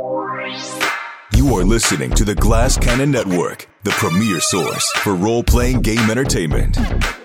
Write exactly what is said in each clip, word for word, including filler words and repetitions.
You are listening to the Glass Cannon Network, the premier source for role-playing game entertainment.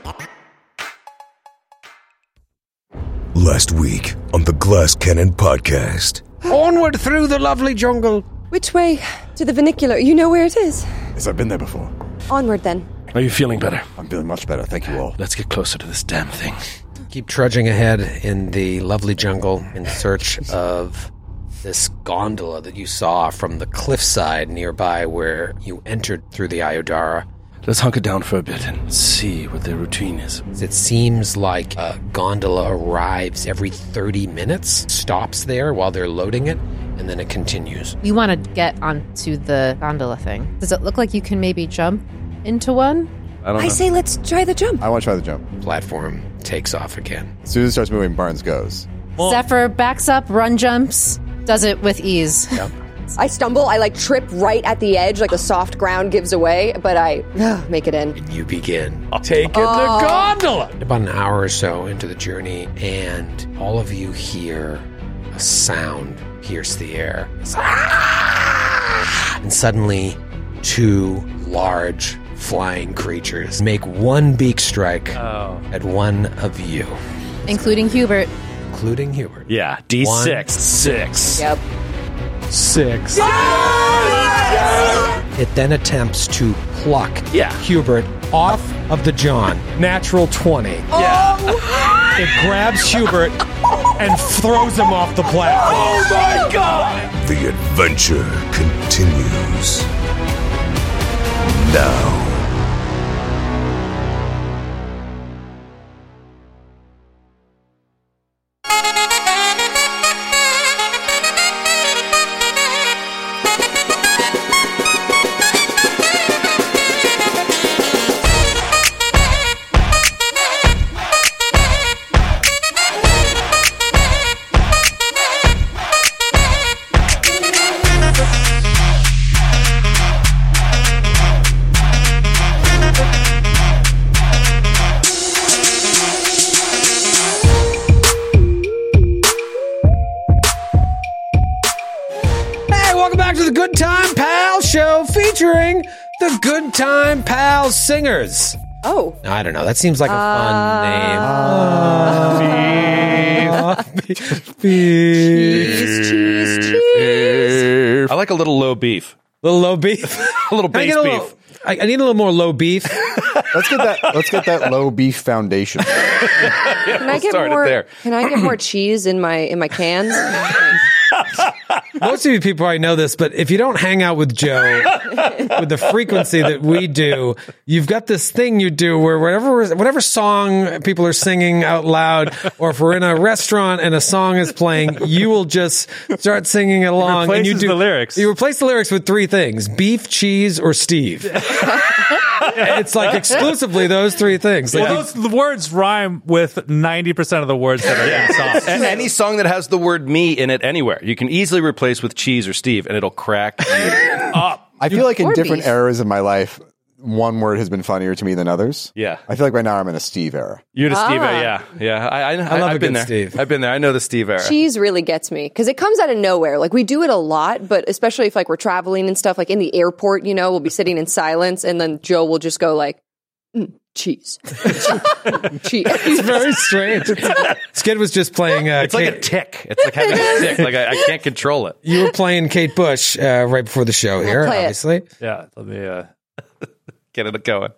Last week on the Glass Cannon podcast. Onward through the lovely jungle. Which way? To the vernacular. You know where it is? Yes, I've been there before. Onward, then. Are you feeling better? I'm feeling much better, thank you all. Let's get closer to this damn thing. Keep trudging ahead in the lovely jungle in search of this gondola that you saw from the cliffside nearby where you entered through the Ayodhara. Let's hunker down for a bit and see what their routine is. It seems like a gondola arrives every thirty minutes, stops there while they're loading it, and then it continues. You want to get onto the gondola thing. Does it look like you can maybe jump into one? I don't I know. say let's try the jump. I want to try the jump. Platform takes off again. As soon as it starts moving, Barnes goes. Zephyr backs up, run jumps, does it with ease. Yep. I stumble, I like trip right at the edge, like the soft ground gives away, but I uh, make it in. And you begin taking the gondola. About an hour or so into the journey, and all of you hear a sound pierce the air. It's, "Ah!" And suddenly, two large flying creatures make one beak strike Oh. at one of you, Including Hubert. including Hubert. Yeah, D six. One. Six. Yep. Six. It then attempts to pluck Yeah. Hubert off of the John. Natural twenty. Yeah. It grabs Hubert and throws him off the platform. Oh my god! The adventure continues now. Hey, welcome back to the Good Time Pals show featuring the Good Time Pals singers. Oh. I don't know. That seems like a fun name. Uh, beef. Cheese, cheese, cheese. I like a little low beef. Little low beef. A little Can I base get a beef. little- I, I need a little more low beef. Let's get that. Let's get that low beef foundation. Can I get start it more? there. Can I get more cheese in my in my cans? Most of you people already know this, but if you don't hang out with Joe with the frequency that we do, you've got this thing you do where whatever whatever song people are singing out loud, or if we're in a restaurant and a song is playing, you will just start singing along. And you Replaces do the lyrics. You replace the lyrics with three things: beef, cheese, or Steve. It's like exclusively those three things. Like, Well, those the words rhyme with ninety percent of the words that are in the song. And any song that has the word me in it anywhere, you can easily replace with cheese or Steve, and it'll crack you up. I feel like in Or different beef. eras of my life, one word has been funnier to me than others. Yeah. I feel like right now I'm in a Steve era. You're the Steve, Ah. yeah, yeah. I, I, I, love I've a been good there. Steve. I've been there. I know the Steve era. Cheese really gets me because it comes out of nowhere. Like we do it a lot, but especially if like we're traveling and stuff, like in the airport, you know, we'll be sitting in silence, and then Joe will just go like, mm, "Cheese, cheese." it's very strange. Skid was just playing. Uh, It's like a Kate- tick. It's like having a tick. Like I, I can't control it. You were playing Kate Bush uh, right before the show here, play it. obviously. Yeah, let me. Uh, Get it going.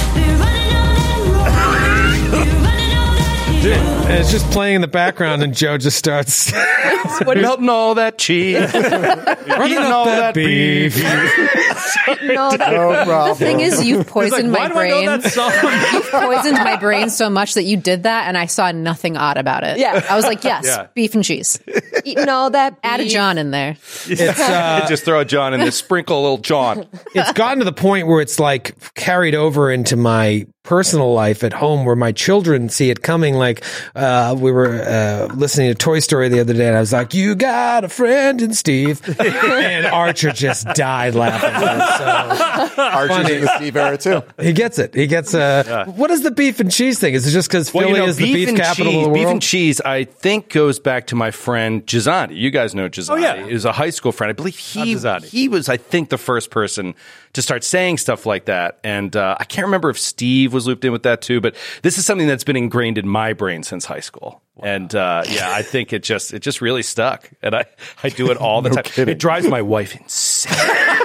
Dude, and it's just playing in the background, and Joe just starts What is Melting all that cheese. running Eating up all that that beef. no, that- No problem. The thing is, you've poisoned why my do I know brain. that song? You've poisoned my brain so much that you did that, and I saw nothing odd about it. Yeah. I was like, yes, Yeah. beef and cheese. eating all that. Add a beef. John in there. It's uh, Just throw a John in there. Sprinkle a little John. it's gotten to the point where it's like carried over into my personal life at home where my children see it coming. Like, uh, we were, uh, listening to Toy Story the other day and I was like, you got a friend in Steve. And Archer just died laughing. So Archer's in the Steve era too. he gets it. He gets, uh, yeah. What is the beef and cheese thing? Is it just because Well, Philly you know, is the beef and capital cheese, of the world? Beef and cheese, I think, goes back to my friend Gizzanti. You guys know Gizzanti. Oh, yeah. He was a high school friend. I believe he, he was, I think, the first person to start saying stuff like that. And uh, I can't remember if Steve was looped in with that too, but this is something that's been ingrained in my brain since high school. Wow. And uh, yeah, I think it just it just really stuck. And I, I do it all the No time. kidding. It drives my wife insane.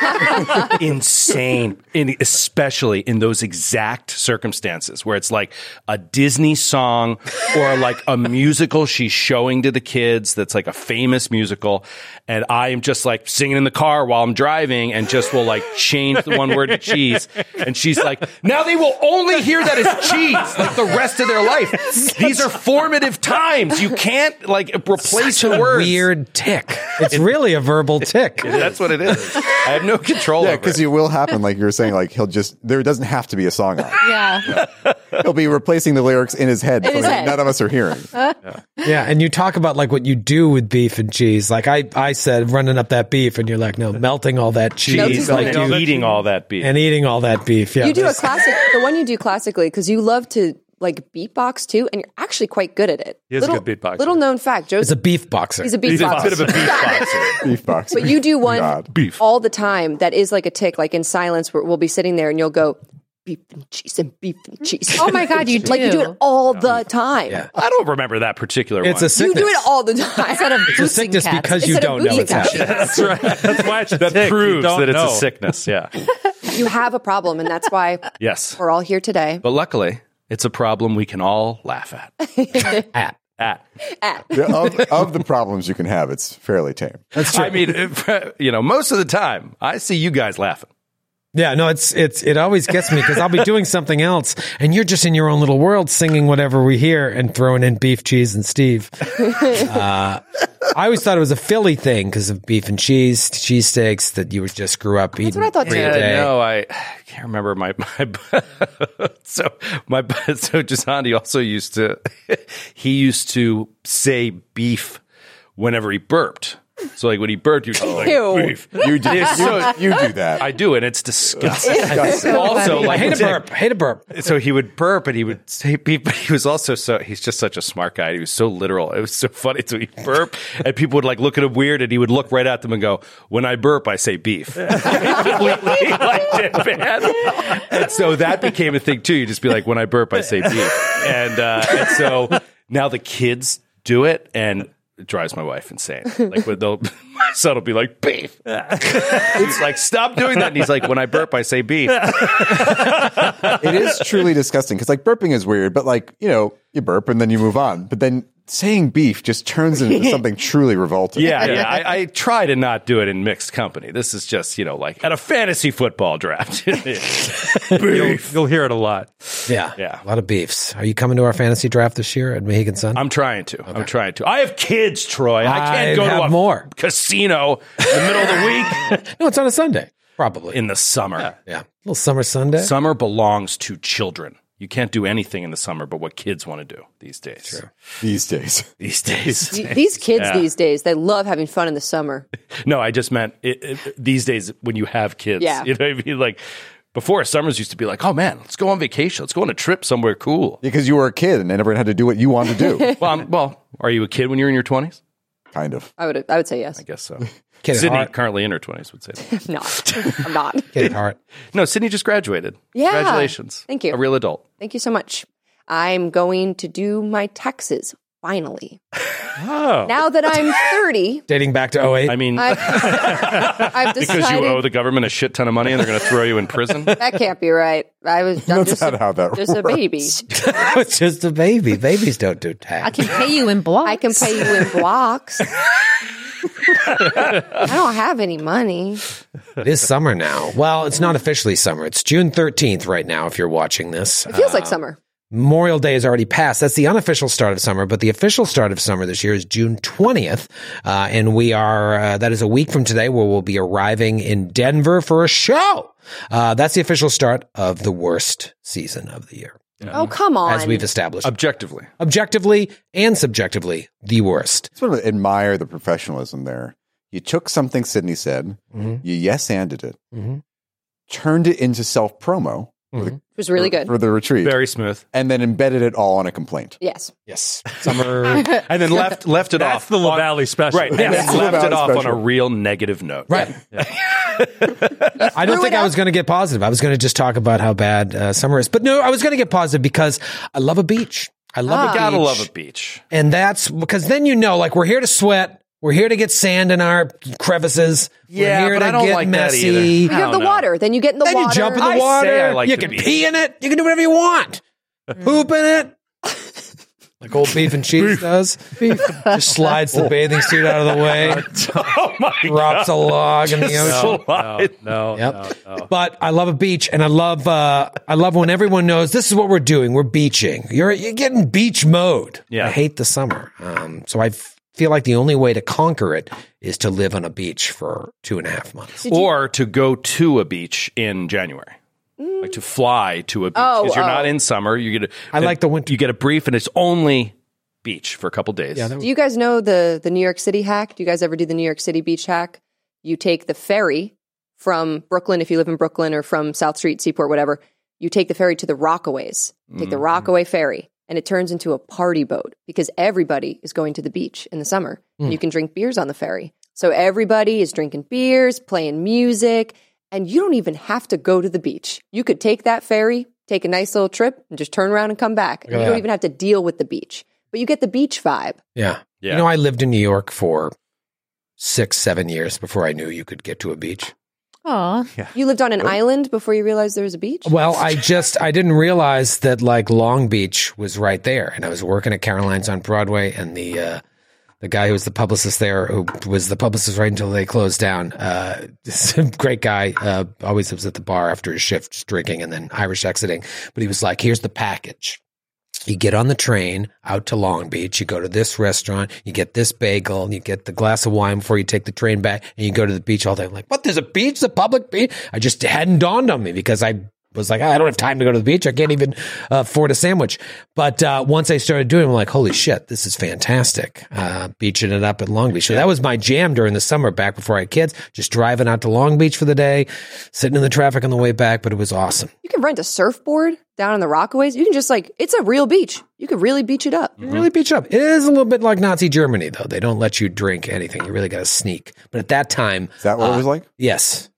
insane. In, especially in those exact circumstances where it's like a Disney song or like a musical she's showing to the kids that's like a famous musical. And I am just like singing in the car while I'm driving and just will like change the one word to cheese. And she's like, now they will only hear that as cheese like the rest of their life. These are formative times. You can't like replace Such the a words. weird tick. It's really a verbal tick. That's what it is. I have no control Yeah, over because it. it will happen. Like you were saying, like he'll just there doesn't have to be a song on it. Yeah. He'll be replacing the lyrics in his head. In his something head. None of us are hearing. Yeah, and you talk about like what you do with beef and cheese. Like I, I said, running up that beef, and you're like, no, melting all that cheese, Melting like all you, eating all that beef. and eating all that beef. Yeah, You do a classic, the one you do classically, because you love to like beatbox too, and you're actually quite good at it. He is a little, good beatboxer. Little known fact, Joe's It's a beef boxer. he's a He's a beatboxer. bit of a beef boxer. Beef box. But you do one God. Beef. all the time that is like a tick, like in silence, where we'll be sitting there and you'll go, beef and cheese and beef and cheese. Oh my God, you do. Like you do it all the time. Yeah. I don't remember that particular It's one. a sickness. You do it all the time. Instead of It's a sickness cats. because you Instead of don't know it's boosting happening. That's right. That's why it's a that tick. You proves don't that it's know. a sickness. Yeah. You have a problem, and that's why Yes. we're all here today. But luckily, it's a problem we can all laugh at. At. At. Yeah, of, of the problems you can have, it's fairly tame. That's true. I mean, if, you know, most of the time, I see you guys laughing. Yeah, no, it's it's it always gets me because I'll be doing something else, and you're just in your own little world singing whatever we hear and throwing in beef, cheese, and Steve. Uh, I always thought it was a Philly thing because of beef and cheese, cheesesteaks that you were just grew up eating. what I thought every too. day. No, I can't remember my my. so my so Gisanti also used to he used to say beef whenever he burped. So like when he burped, he was like Ew. beef. You do, you, you do that. I do, and it's disgusting. Disgusting. Also, I like hate a burp. I hate a burp. So he would burp and he would say beef, but he was also so, he's just such a smart guy. He was so literal. It was so funny. So he'd burp and people would like look at him weird and he would look right at them and go, when I burp, I say beef. Completely like deadpan. And so that became a thing too. You just be like, when I burp, I say beef. And, uh, and so now the kids do it and it drives my wife insane. Like when they'll, my son will be like, beef. He's like, stop doing that. And he's like, when I burp, I say beef. It is truly disgusting because like burping is weird, but like, you know, you burp and then you move on. But then saying beef just turns into something trually revolting. Yeah, yeah. I, I try to not do it in mixed company. This is just, you know, like at a fantasy football draft. You'll, you'll hear it a lot. Yeah, Yeah. a lot of beefs. Are you coming to our fantasy draft this year at Mohegan Sun? I'm trying to. I'm trying to. I have kids, Troy. I can't I'd go to have a more. casino in the middle of the week no, it's on a Sunday, probably. in the summer. yeah, a little summer Sunday. Summer belongs to children. You can't do anything in the summer but what kids want to do these days. True. These days. These days. These kids Yeah. these days, they love having fun in the summer. No, I just meant it, it, these days when you have kids. Yeah. You know what I mean? Like before, summers used to be like, oh man, let's go on vacation. Let's go on a trip somewhere cool. Because you were a kid and everyone had to do what you wanted to do. Well, I'm, well, are you a kid when you're in your twenties? Kind of. I would I would say yes. I guess so. Kid at Sydney, heart. currently in her twenties, would say that. Not. I'm not. Kid at heart. No, Sydney just graduated. Yeah. Congratulations. Thank you. A real adult. Thank you so much. I'm going to do my taxes finally. Oh. Now that I'm thirty, Dating back to oh eight. I mean, I've, I've because decided you owe the government a shit ton of money and they're going to throw you in prison. that can't be right. I was I'm That's just not a, how that just a baby. it's just a baby. Babies don't do tax. I can pay you in blocks. I can pay you in blocks. I don't have any money. It is summer now. Well, it's not officially summer. It's June thirteenth right now if you're watching this. It feels like summer. Memorial Day is already passed. That's the unofficial start of summer, but the official start of summer this year is June twentieth. Uh, and we are, uh, that is a week from today where we'll be arriving in Denver for a show. Uh, that's the official start of the worst season of the year. Oh, come on. As we've established. Objectively. Objectively and subjectively, the worst. I sort of admire the professionalism there. You took something Sydney said, Mm-hmm. you yes-anded it, Mm-hmm. turned it into self-promo Mm-hmm. It was really for, good. for the retreat, Very smooth. and then embedded it all on a complaint. Yes. Yes. Summer. And then left left it That's off. the on- LaValley special. Right. And That's then the left it LaValley off on a special. real negative note. Right. I don't threw think it I up. was going to get positive. I was going to just talk about how bad uh, summer is. But no, I was going to get positive because I love a beach. I love Ah. a beach. Gotta love a beach. And that's because then you know, like, we're here to sweat. We're here to get sand in our crevices. Yeah, we're here but to I don't get like that messy. either. You I have don't the know. water. Then you get in the Then water. you jump in the I water. say I like you the can beach. pee in it. You can do whatever you want. Poop in it. Like old beef and cheese does. Just slides the bathing suit out of the way. Oh my Drops a log in the ocean. No, no, Yep. no, no. But I love a beach, and I love uh, I love when everyone knows this is what we're doing. We're beaching. You're you're getting beach mode. Yeah. I hate the summer, um, so I f- feel like the only way to conquer it is to live on a beach for two and a half months. Or to go to a beach in January. Like to fly to a beach. Oh, Because you're oh. not in summer. You get a, I like the winter. You get a brief and it's only beach for a couple days. Yeah, that Do you guys know the the New York City hack? Do you guys ever do the New York City beach hack? You take the ferry from Brooklyn, if you live in Brooklyn, or from South Street, Seaport, whatever. You take the ferry to the Rockaways. Take the Rockaway ferry, and it turns into a party boat because everybody is going to the beach in the summer. And you can drink beers on the ferry. So everybody is drinking beers, playing music, and you don't even have to go to the beach. You could take that ferry, take a nice little trip, and just turn around and come back. And at you don't that. even have to deal with the beach. But you get the beach vibe. Yeah. Yeah. You know, I lived in New York for six, seven years before I knew you could get to a beach. Aw. You lived on an island before you realized there was a beach? Well, I just I didn't realize that like Long Beach was right there, and I was working at Caroline's on Broadway, and the uh, the guy who was the publicist there, who was the publicist right until they closed down, uh, this great guy, uh, always was at the bar after his shift drinking and then Irish exiting, but he was like, "Here's the package. You get on the train out to Long Beach, you go to this restaurant, you get this bagel, you get the glass of wine before you take the train back, and you go to the beach all day." I'm like, what? There's a beach, the public beach? I just hadn't dawned on me because I was like, I don't have time to go to the beach. I can't even uh, afford a sandwich. But uh, once I started doing it, I'm like, holy shit, this is fantastic. Uh, beaching it up at Long Beach. So that was my jam during the summer back before I had kids, just driving out to Long Beach for the day, sitting in the traffic on the way back, but it was awesome. You can rent a surfboard down in the Rockaways. You can just like, it's a real beach. You could really beach it up. You really beach up. It is a little bit like Nazi Germany, though. They don't let you drink anything. You really got to sneak. But at that time, Is that what uh, it was like? yes,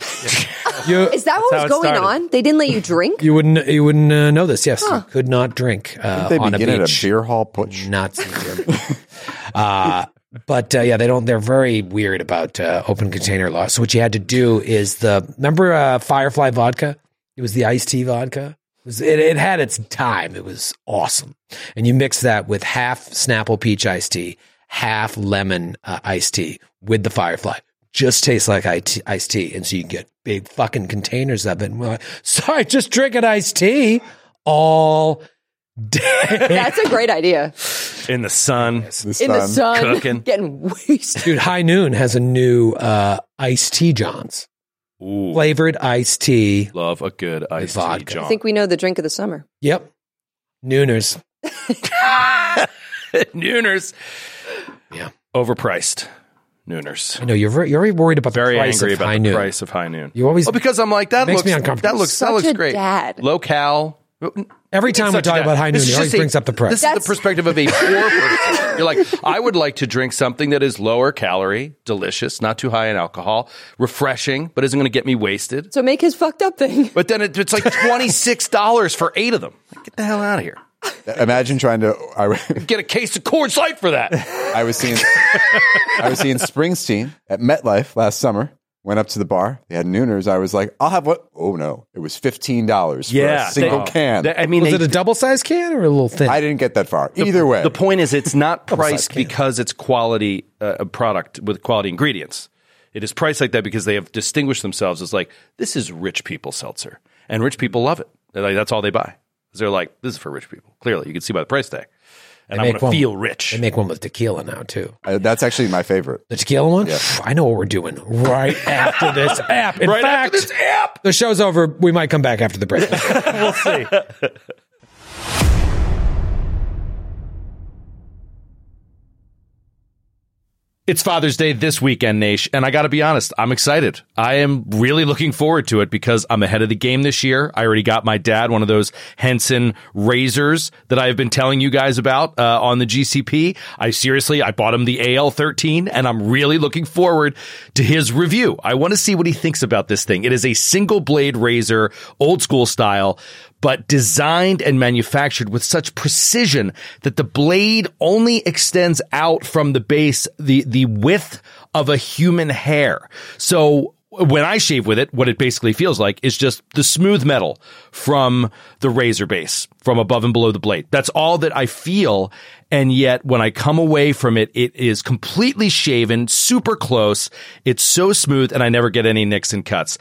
you Is that what how was it going started. on? They didn't let you drink? you wouldn't you wouldn't uh, know this. Yes, you could not drink uh, They on a begin at beach. a beer hall putsch. Nazi Germany. uh, but uh, yeah, they don't. They're very weird about uh, open container law. So what you had to do is the remember uh, Firefly vodka. It was the iced tea vodka. It, was, it, it had its time. It was awesome. And you mix that with half Snapple peach iced tea, half lemon uh, iced tea with the Firefly. Just tastes like I- iced tea. And so you get big fucking containers of it. And we're like, sorry, just drinking iced tea all day. That's a great idea. In the sun. The In the sun, Cooking. getting wasted. Dude, High Noon has a new uh, iced tea Johns. Ooh, Flavored iced tea. love a good iced tea, vodka. John. I think we know the drink of the summer. Yep. Nooners. Nooners. Yeah. Overpriced. Nooners. I know you're very, you're very worried about Very the price angry of about High the Noon. price of High Noon. You always Oh, because I'm like, that Makes looks, me uncomfortable. that looks, that Such looks a great. dad. Low cal. every time we Such a talk dad. about High Noon, This he is always just a- brings up the price. This is That's- the perspective of a poor person. You're like, I would like to drink something that is lower calorie, delicious, not too high in alcohol, refreshing, but isn't going to get me wasted. So make his fucked up thing. But then it, it's like twenty-six dollars for eight of them. Get the hell out of here. Imagine trying to. I, Get a case of Coors Light for that. I was seeing. I was seeing Springsteen at MetLife last summer. Went up to the bar. They had Nooners. I was like, I'll have what? Oh no! It was fifteen dollars for a single they- can. they- I mean, Was they, it a double sized can or a little thin? I didn't get that far. Either way, the point is, it's not priced can. because it's quality uh, a product with quality ingredients. It is priced like that because they have distinguished themselves as like, this is rich people seltzer, and rich people love it. They're like, that's all they buy. They're like, this is for rich people. Clearly, you can see by the price tag. And They I make want to one- feel rich. They make one with tequila now, too. Uh, that's actually my favorite. The tequila one? I know what we're doing right after this app. In Right fact, after this app. the show's over. We might come back after the break. We'll see. It's Father's Day this weekend, Nash, and I got to be honest, I'm excited. I am really looking forward to it because I'm ahead of the game this year. I already got my dad one of those Henson razors that I've been telling you guys about uh, on the G C P. I seriously, I bought him the A L thirteen, and I'm really looking forward to his review. I want to see what he thinks about this thing. It is a single blade razor, old school style, but designed and manufactured with such precision that the blade only extends out from the base, the, the width of a human hair. So when I shave with it, what it basically feels like is just the smooth metal from the razor base, from above and below the blade. That's all that I feel. And yet when I come away from it, it is completely shaven, super close. It's so smooth, and I never get any nicks and cuts.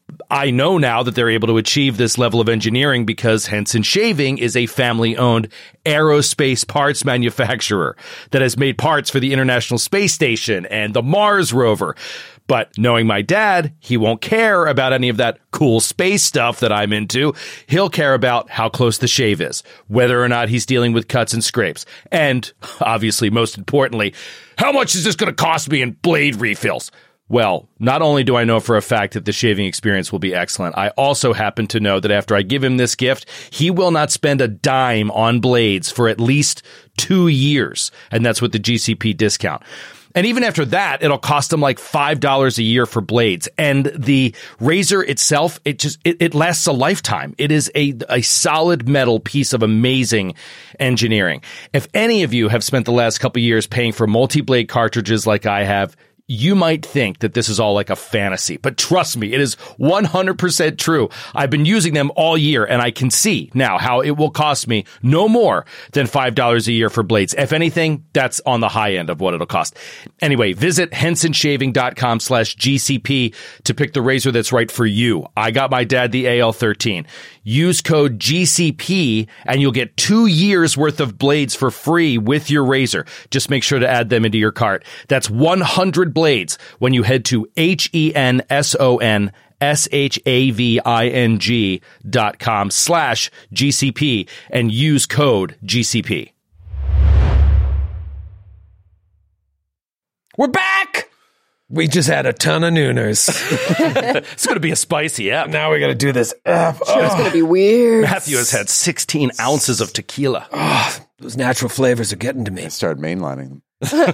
I know now that they're able to achieve this level of engineering because Henson Shaving is a family-owned aerospace parts manufacturer that has made parts for the International Space Station and the Mars rover. But knowing my dad, he won't care about any of that cool space stuff that I'm into. He'll care about how close the shave is, whether or not he's dealing with cuts and scrapes. And obviously, most importantly, how much is this going to cost me in blade refills? Well, not only do I know for a fact that the shaving experience will be excellent, I also happen to know that after I give him this gift, he will not spend a dime on blades for at least two years. And that's with the G C P discount. And even after that, it'll cost him like five dollars a year for blades. And the razor itself, it just, it, it lasts a lifetime. It is a, a solid metal piece of amazing engineering. If any of you have spent the last couple of years paying for multi-blade cartridges like I have, you might think that this is all like a fantasy, but trust me, it is one hundred percent true. I've been using them all year, and I can see now how it will cost me no more than five dollars a year for blades. If anything, that's on the high end of what it'll cost. Anyway, visit hensonshaving.com slash GCP to pick the razor that's right for you. I got my dad the A L thirteen. Use code G C P, and you'll get two years worth of blades for free with your razor. Just make sure to add them into your cart. That's one hundred blades when you head to H-E-N-S-O-N-S-H-A-V-I-N-G dot com slash GCP and use code G C P. We're back! We just had a ton of nooners. It's going to be a spicy app. Now we got to do this app. Sure, it's going to be weird. Matthew has had sixteen ounces of tequila. Those natural flavors are getting to me. I started mainlining them.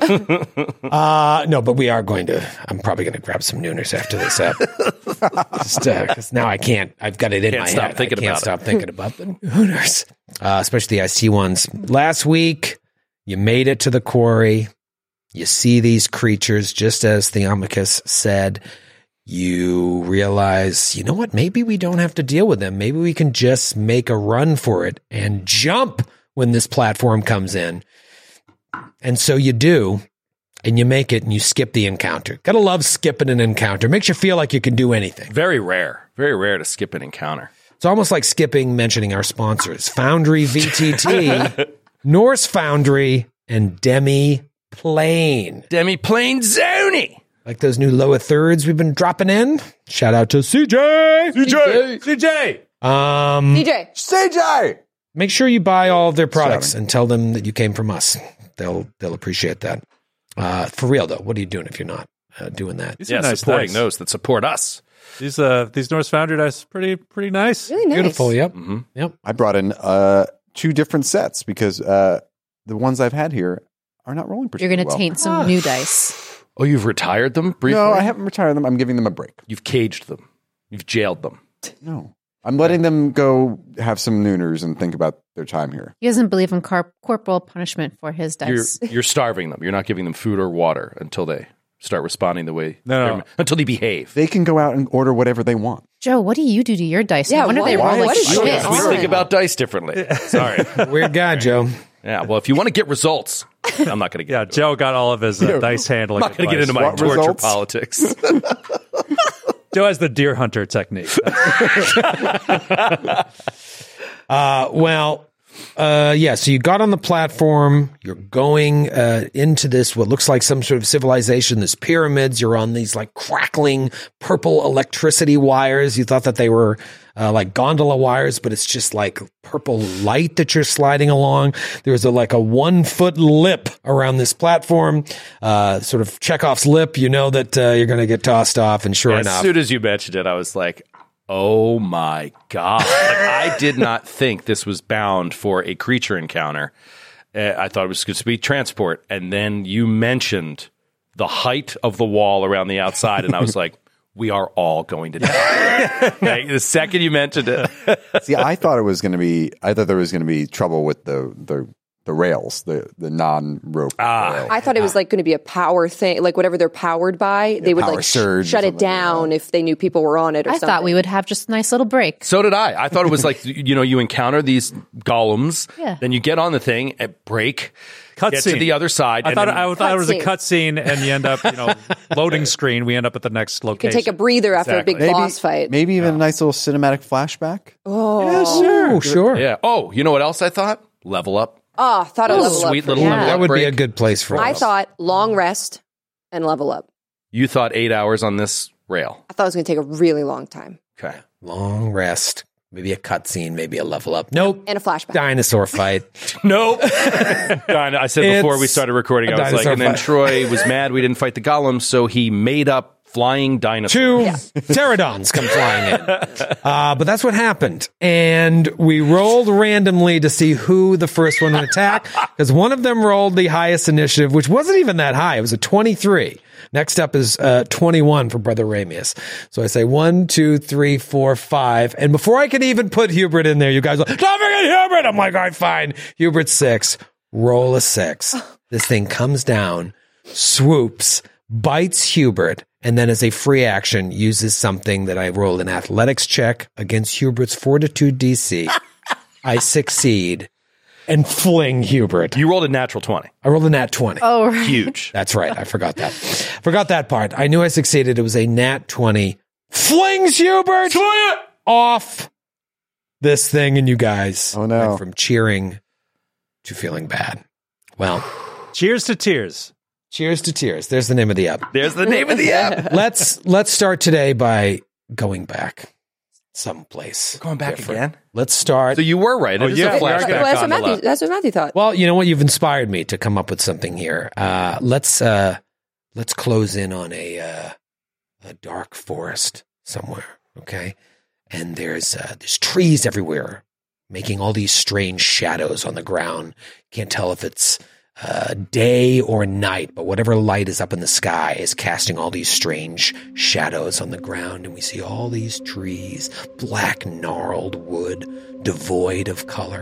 Uh, no, but we are going to, I'm probably going to grab some nooners after this app. Just, uh, cause now I can't, I've got it in Can't my stop head. thinking I can't about it. stop thinking about the nooners. Uh, especially the iced tea ones. Last week, you made it to the quarry. You see these creatures, just as Theomachus said. You realize, you know what? Maybe we don't have to deal with them. Maybe we can just make a run for it and jump when this platform comes in. And so you do, and you make it, and you skip the encounter. Gotta love skipping an encounter. Makes you feel like you can do anything. Very rare. Very rare to skip an encounter. It's almost like skipping mentioning our sponsors. Foundry V T T, Norse Foundry, and Demi Plane. Demi Plane Zony. Like those new lower thirds we've been dropping in. Shout out to C J. C J. C J. Um, D J. C J! make sure you buy all of their products and tell them that you came from us. They'll they'll appreciate that. Uh, for real though, what are you doing if you're not uh, doing that? These Yeah, are nice supporting dice. those that support us. These uh these Norse Foundry dice pretty pretty nice. Really nice. Beautiful. Yep. Mm-hmm. Yep. I brought in uh, two different sets because uh, the ones I've had here are not rolling You're particularly going to well. taint some new dice. Oh, you've retired them briefly? No, I haven't retired them. I'm giving them a break. You've caged them. You've jailed them. No. I'm letting them go have some nooners and think about their time here. He doesn't believe in car- corporal punishment for his You're dice. you're starving them. You're not giving them food or water until they start responding the way No, no. they're- until they behave. They can go out and order whatever they want. Joe, what do you do to your dice? Yeah, No wonder why- they roll why- like what is shit. going We on? think about dice differently. Sorry. Weird guy, Joe. Yeah, well, if you want to get results, I'm not going to get Yeah, into it. Joe got all of his uh, dice handling. I'm not going to get into advice. my What torture results? politics. Joe has the deer hunter technique. Uh, well, uh, yeah, so you got on the platform. You're going uh, into this, what looks like some sort of civilization. There's pyramids. You're on these like crackling purple electricity wires. You thought that they were uh, like gondola wires, but it's just like purple light that you're sliding along. There's a, like a one foot lip around this platform, uh, sort of Chekhov's lip. You know that uh, you're going to get tossed off, and sure As enough. soon as you mentioned it, I was like, oh my God. Like, I did not think this was bound for a creature encounter. Uh, I thought it was going to be transport. And then you mentioned the height of the wall around the outside, and I was like, we are all going to die. Like, the second you mentioned it. See, I thought it was going to be. I thought there was going to be trouble with the the the rails, the the non-rope. Ah. rail. I thought it was like going to be a power thing, like whatever they're powered by, they would power like sh- surge or shut it something, down if they knew people were on it or I something. thought we would have just a nice little break. So did I. I thought it was like, you know, you encounter these golems, Yeah. then you get on the thing and break, get to Cutscene. the other side. I and thought then- I thought it was a Cutscene. cutscene, and you end up, you know, loading screen. We end up at the next You location. can take a breather after Exactly. a big maybe, boss fight. Maybe even a nice little cinematic flashback. Oh, sure. yeah. Oh, you know what else I thought? Level up. Oh, thought of level Sweet up. little Yeah. level That up would be break. a good place for I us. thought long rest and level up. You thought eight hours on this rail. I thought it was going to take a really long time. Okay. Long rest, maybe a cutscene, maybe a level up. Nope. And a flashback. Dinosaur fight. Nope. I said before we It's started recording, a I was like, dinosaur and then fight. Troy was mad we didn't fight the golems, so he made up flying dinosaurs. Two pterodons come flying in. Uh, but that's what happened. And we rolled randomly to see who the first one would attack, because one of them rolled the highest initiative, which wasn't even that high. It was a twenty-three. Next up is uh, twenty-one for Brother Ramius. So I say one, two, three, four, five. And before I could even put Hubert in there, you guys are like, don't forget Hubert. I'm like, all right, fine. Hubert's six. Roll a six. This thing comes down, swoops, bites Hubert, and then as a free action uses something that I rolled an athletics check against Hubert's fortitude D C. I succeed and fling Hubert. You rolled a natural twenty. I rolled a nat twenty. Oh, right. Huge. That's right. I forgot that. Forgot that part. I knew I succeeded. It was a nat twenty. Flings Hubert off this thing, and you guys Oh, no. went from cheering to feeling bad. Well, Cheers to tears. cheers to tears. There's the name of the app. There's the name of the app. let's let's start today by going back someplace. Going back different. again? Let's start. So you were right. It Oh, is yeah, a we are flashback good. Well, that's, what gondola. Matthew, that's what Matthew thought. well, you know what? You've inspired me to come up with something here. Uh, let's uh, let's close in on a uh, a dark forest somewhere. Okay, and there's uh, there's trees everywhere, making all these strange shadows on the ground. Can't tell if it's uh, day or night, but whatever light is up in the sky is casting all these strange shadows on the ground. And we see all these trees, black gnarled wood, devoid of color.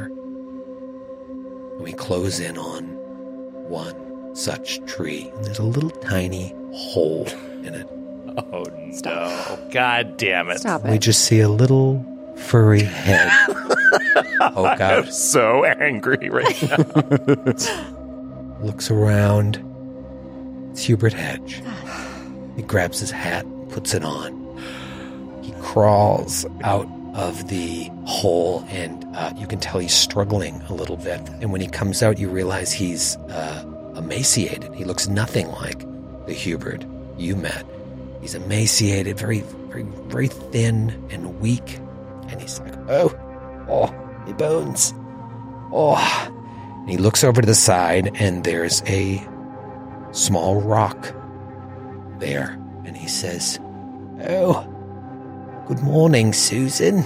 And we close in on one such tree, and there's a little tiny hole in it. Oh, no. God damn it. Stop We it. just see a little furry head poke out. I'm so angry right now. Looks around. It's Hubert Hedge. He grabs his hat, puts it on. He crawls out of the hole, and uh, you can tell he's struggling a little bit. And when he comes out, you realize he's uh, emaciated. He looks nothing like the Hubert you met. He's emaciated, very, very, very thin and weak. And he's like, oh, oh, my bones. Oh. And he looks over to the side, and there's a small rock there. And he says, oh, good morning, Susan.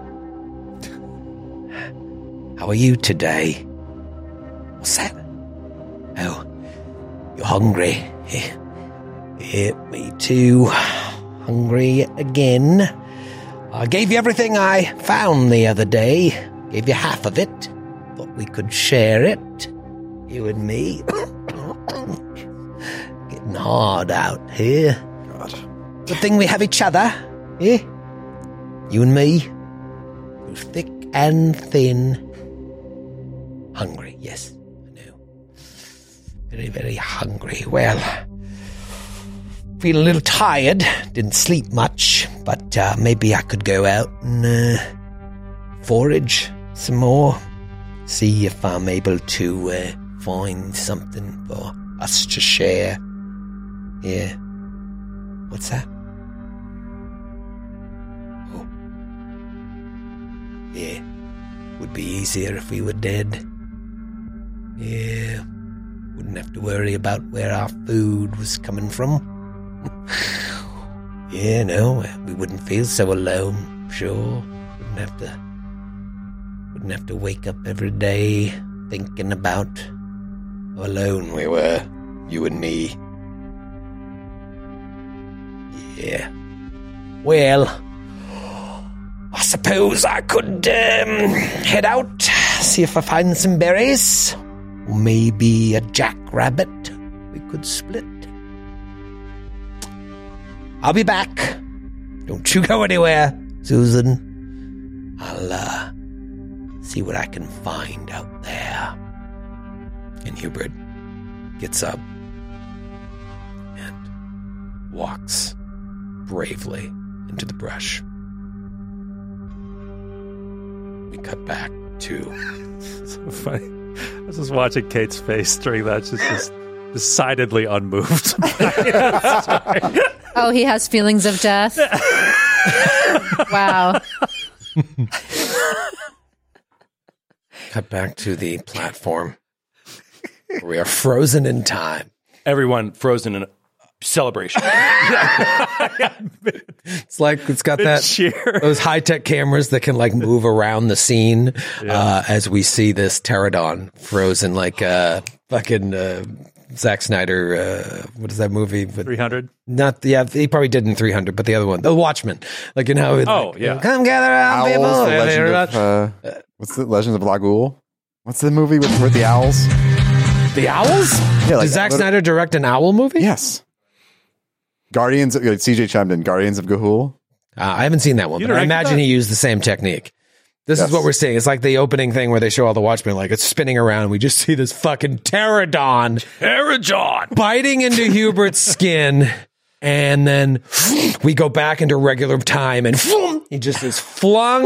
How are you today? What's that? Oh, you're hungry. Yeah, yeah, me too. Hungry again. I gave you everything I found the other day. Gave you half of it. Thought we could share it. You and me. Getting hard out here. God. Good thing we have each other. Eh? You and me. Through thick and thin. Hungry, yes. I know. Very, very hungry. Well, feeling a little tired. Didn't sleep much. But uh, maybe I could go out and uh, forage. some more. See if I'm able to uh, find something for us to share. Yeah. What's that? Oh. Yeah. Would be easier if we were dead. Yeah. Wouldn't have to worry about where our food was coming from. Yeah, no, we wouldn't feel so alone, sure. Wouldn't have to wouldn't have to wake up every day thinking about how alone we were, you and me. Yeah. Well, I suppose I could um, head out, see if I find some berries. Or maybe a jackrabbit we could split. I'll be back. Don't you go anywhere, Susan. I'll uh, see what I can find out there. And Hubert gets up and walks bravely into the brush. We cut back to... So funny. I was just watching Kate's face during that. She's just decidedly unmoved. Oh, he has feelings of death? Wow. Cut back to the platform. We are frozen in time. Everyone frozen in a celebration. It's like it's got that cheer. those high tech cameras that can like move around the scene uh, as we see this pterodon frozen like uh, fucking uh, Zack Snyder. Uh, what is that movie? But three hundred? Not yeah, he probably did in three hundred, but the other one, The Watchmen. Like you know, it, Oh, like, yeah. come gather around, Owls, people. the Legend of, uh, what's the Legends of Lagul? What's the movie with, with the owls? The owls? Yeah, like, Did Zack lit- Snyder direct an owl movie? Yes. Guardians of, C J chimed in, Guardians of Gahul. Uh, I haven't seen that one, You but I directed imagine that? he used the same technique. This Yes. is what we're seeing. It's like the opening thing where they show all the Watchmen, like it's spinning around. We just see this fucking pterodon, Pterodon! biting into Hubert's skin, and then we go back into regular time, and he just is flung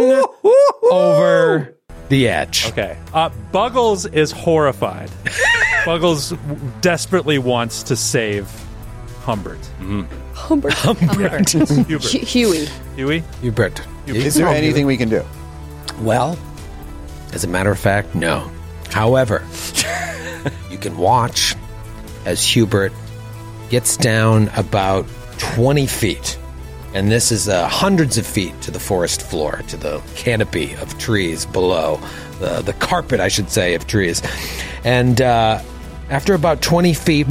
over the edge. Okay. Uh, Buggles is horrified. Buggles w- desperately wants to save Humbert. Humbert. Humbert. Hubert. Hu- Huey. Huey? Hubert. Is there anything we can do? Well, as a matter of fact, no. However, you can watch as Hubert gets down about twenty feet. And this is uh, hundreds of feet to the forest floor, to the canopy of trees below, the, the carpet, I should say, of trees. And uh, after about twenty feet,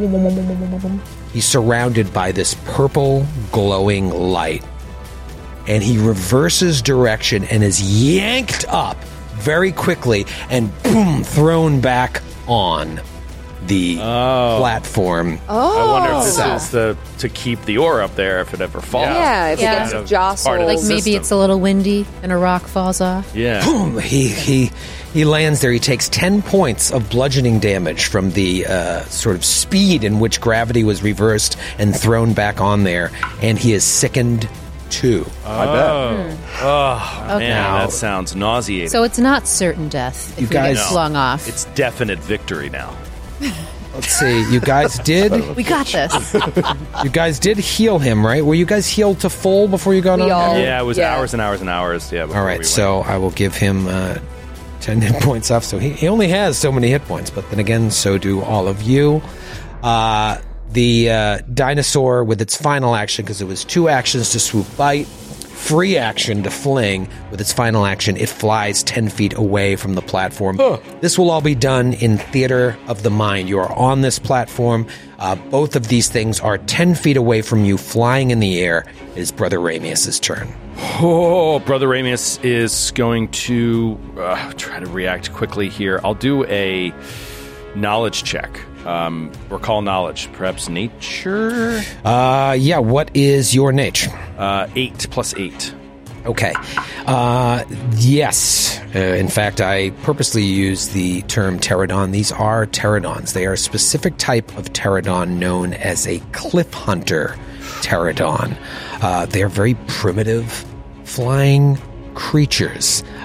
he's surrounded by this purple glowing light. And he reverses direction and is yanked up very quickly and boom, thrown back on the platform. Oh. I wonder if this South. is the, to keep the ore up there if it ever falls. Yeah, if Yeah. it gets Part jostled. of Like the maybe system. it's a little windy and a rock falls off. Yeah. Boom! He he he lands there. He takes ten points of bludgeoning damage from the uh, sort of speed in which gravity was reversed and thrown back on there, and he is sickened too. I bet. Man, Okay. that sounds nauseating. So it's not certain death if You we guys- get flung off. It's definite victory now. Let's see. You guys did we got this. you guys did heal him, right? Were you guys healed to full before you got We on? all- there? Yeah, it was Yeah. hours and hours and hours. Yeah. before All we right, went. so I will give him uh, ten hit points off. So he, he only has so many hit points, but then again, so do all of you. Uh, the uh, dinosaur with its final action, because it was two actions to swoop bite, free action to fling. With its final action, it flies ten feet away from the platform. This will all be done in Theater of the Mind. You are on this platform. Uh, both of these things are ten feet away from you, flying in the air. It is Brother Ramius' turn. Oh, Brother Ramius is going to uh, try to react quickly here. I'll do a knowledge check. Um, recall knowledge. Perhaps nature? Uh, yeah, what is your nature? Uh, eight plus eight. Okay. Uh, yes. Uh, in fact, I purposely use the term pterodon. These are pterodons. They are a specific type of pterodon known as a cliff hunter pterodon. Uh, they are very primitive flying creatures.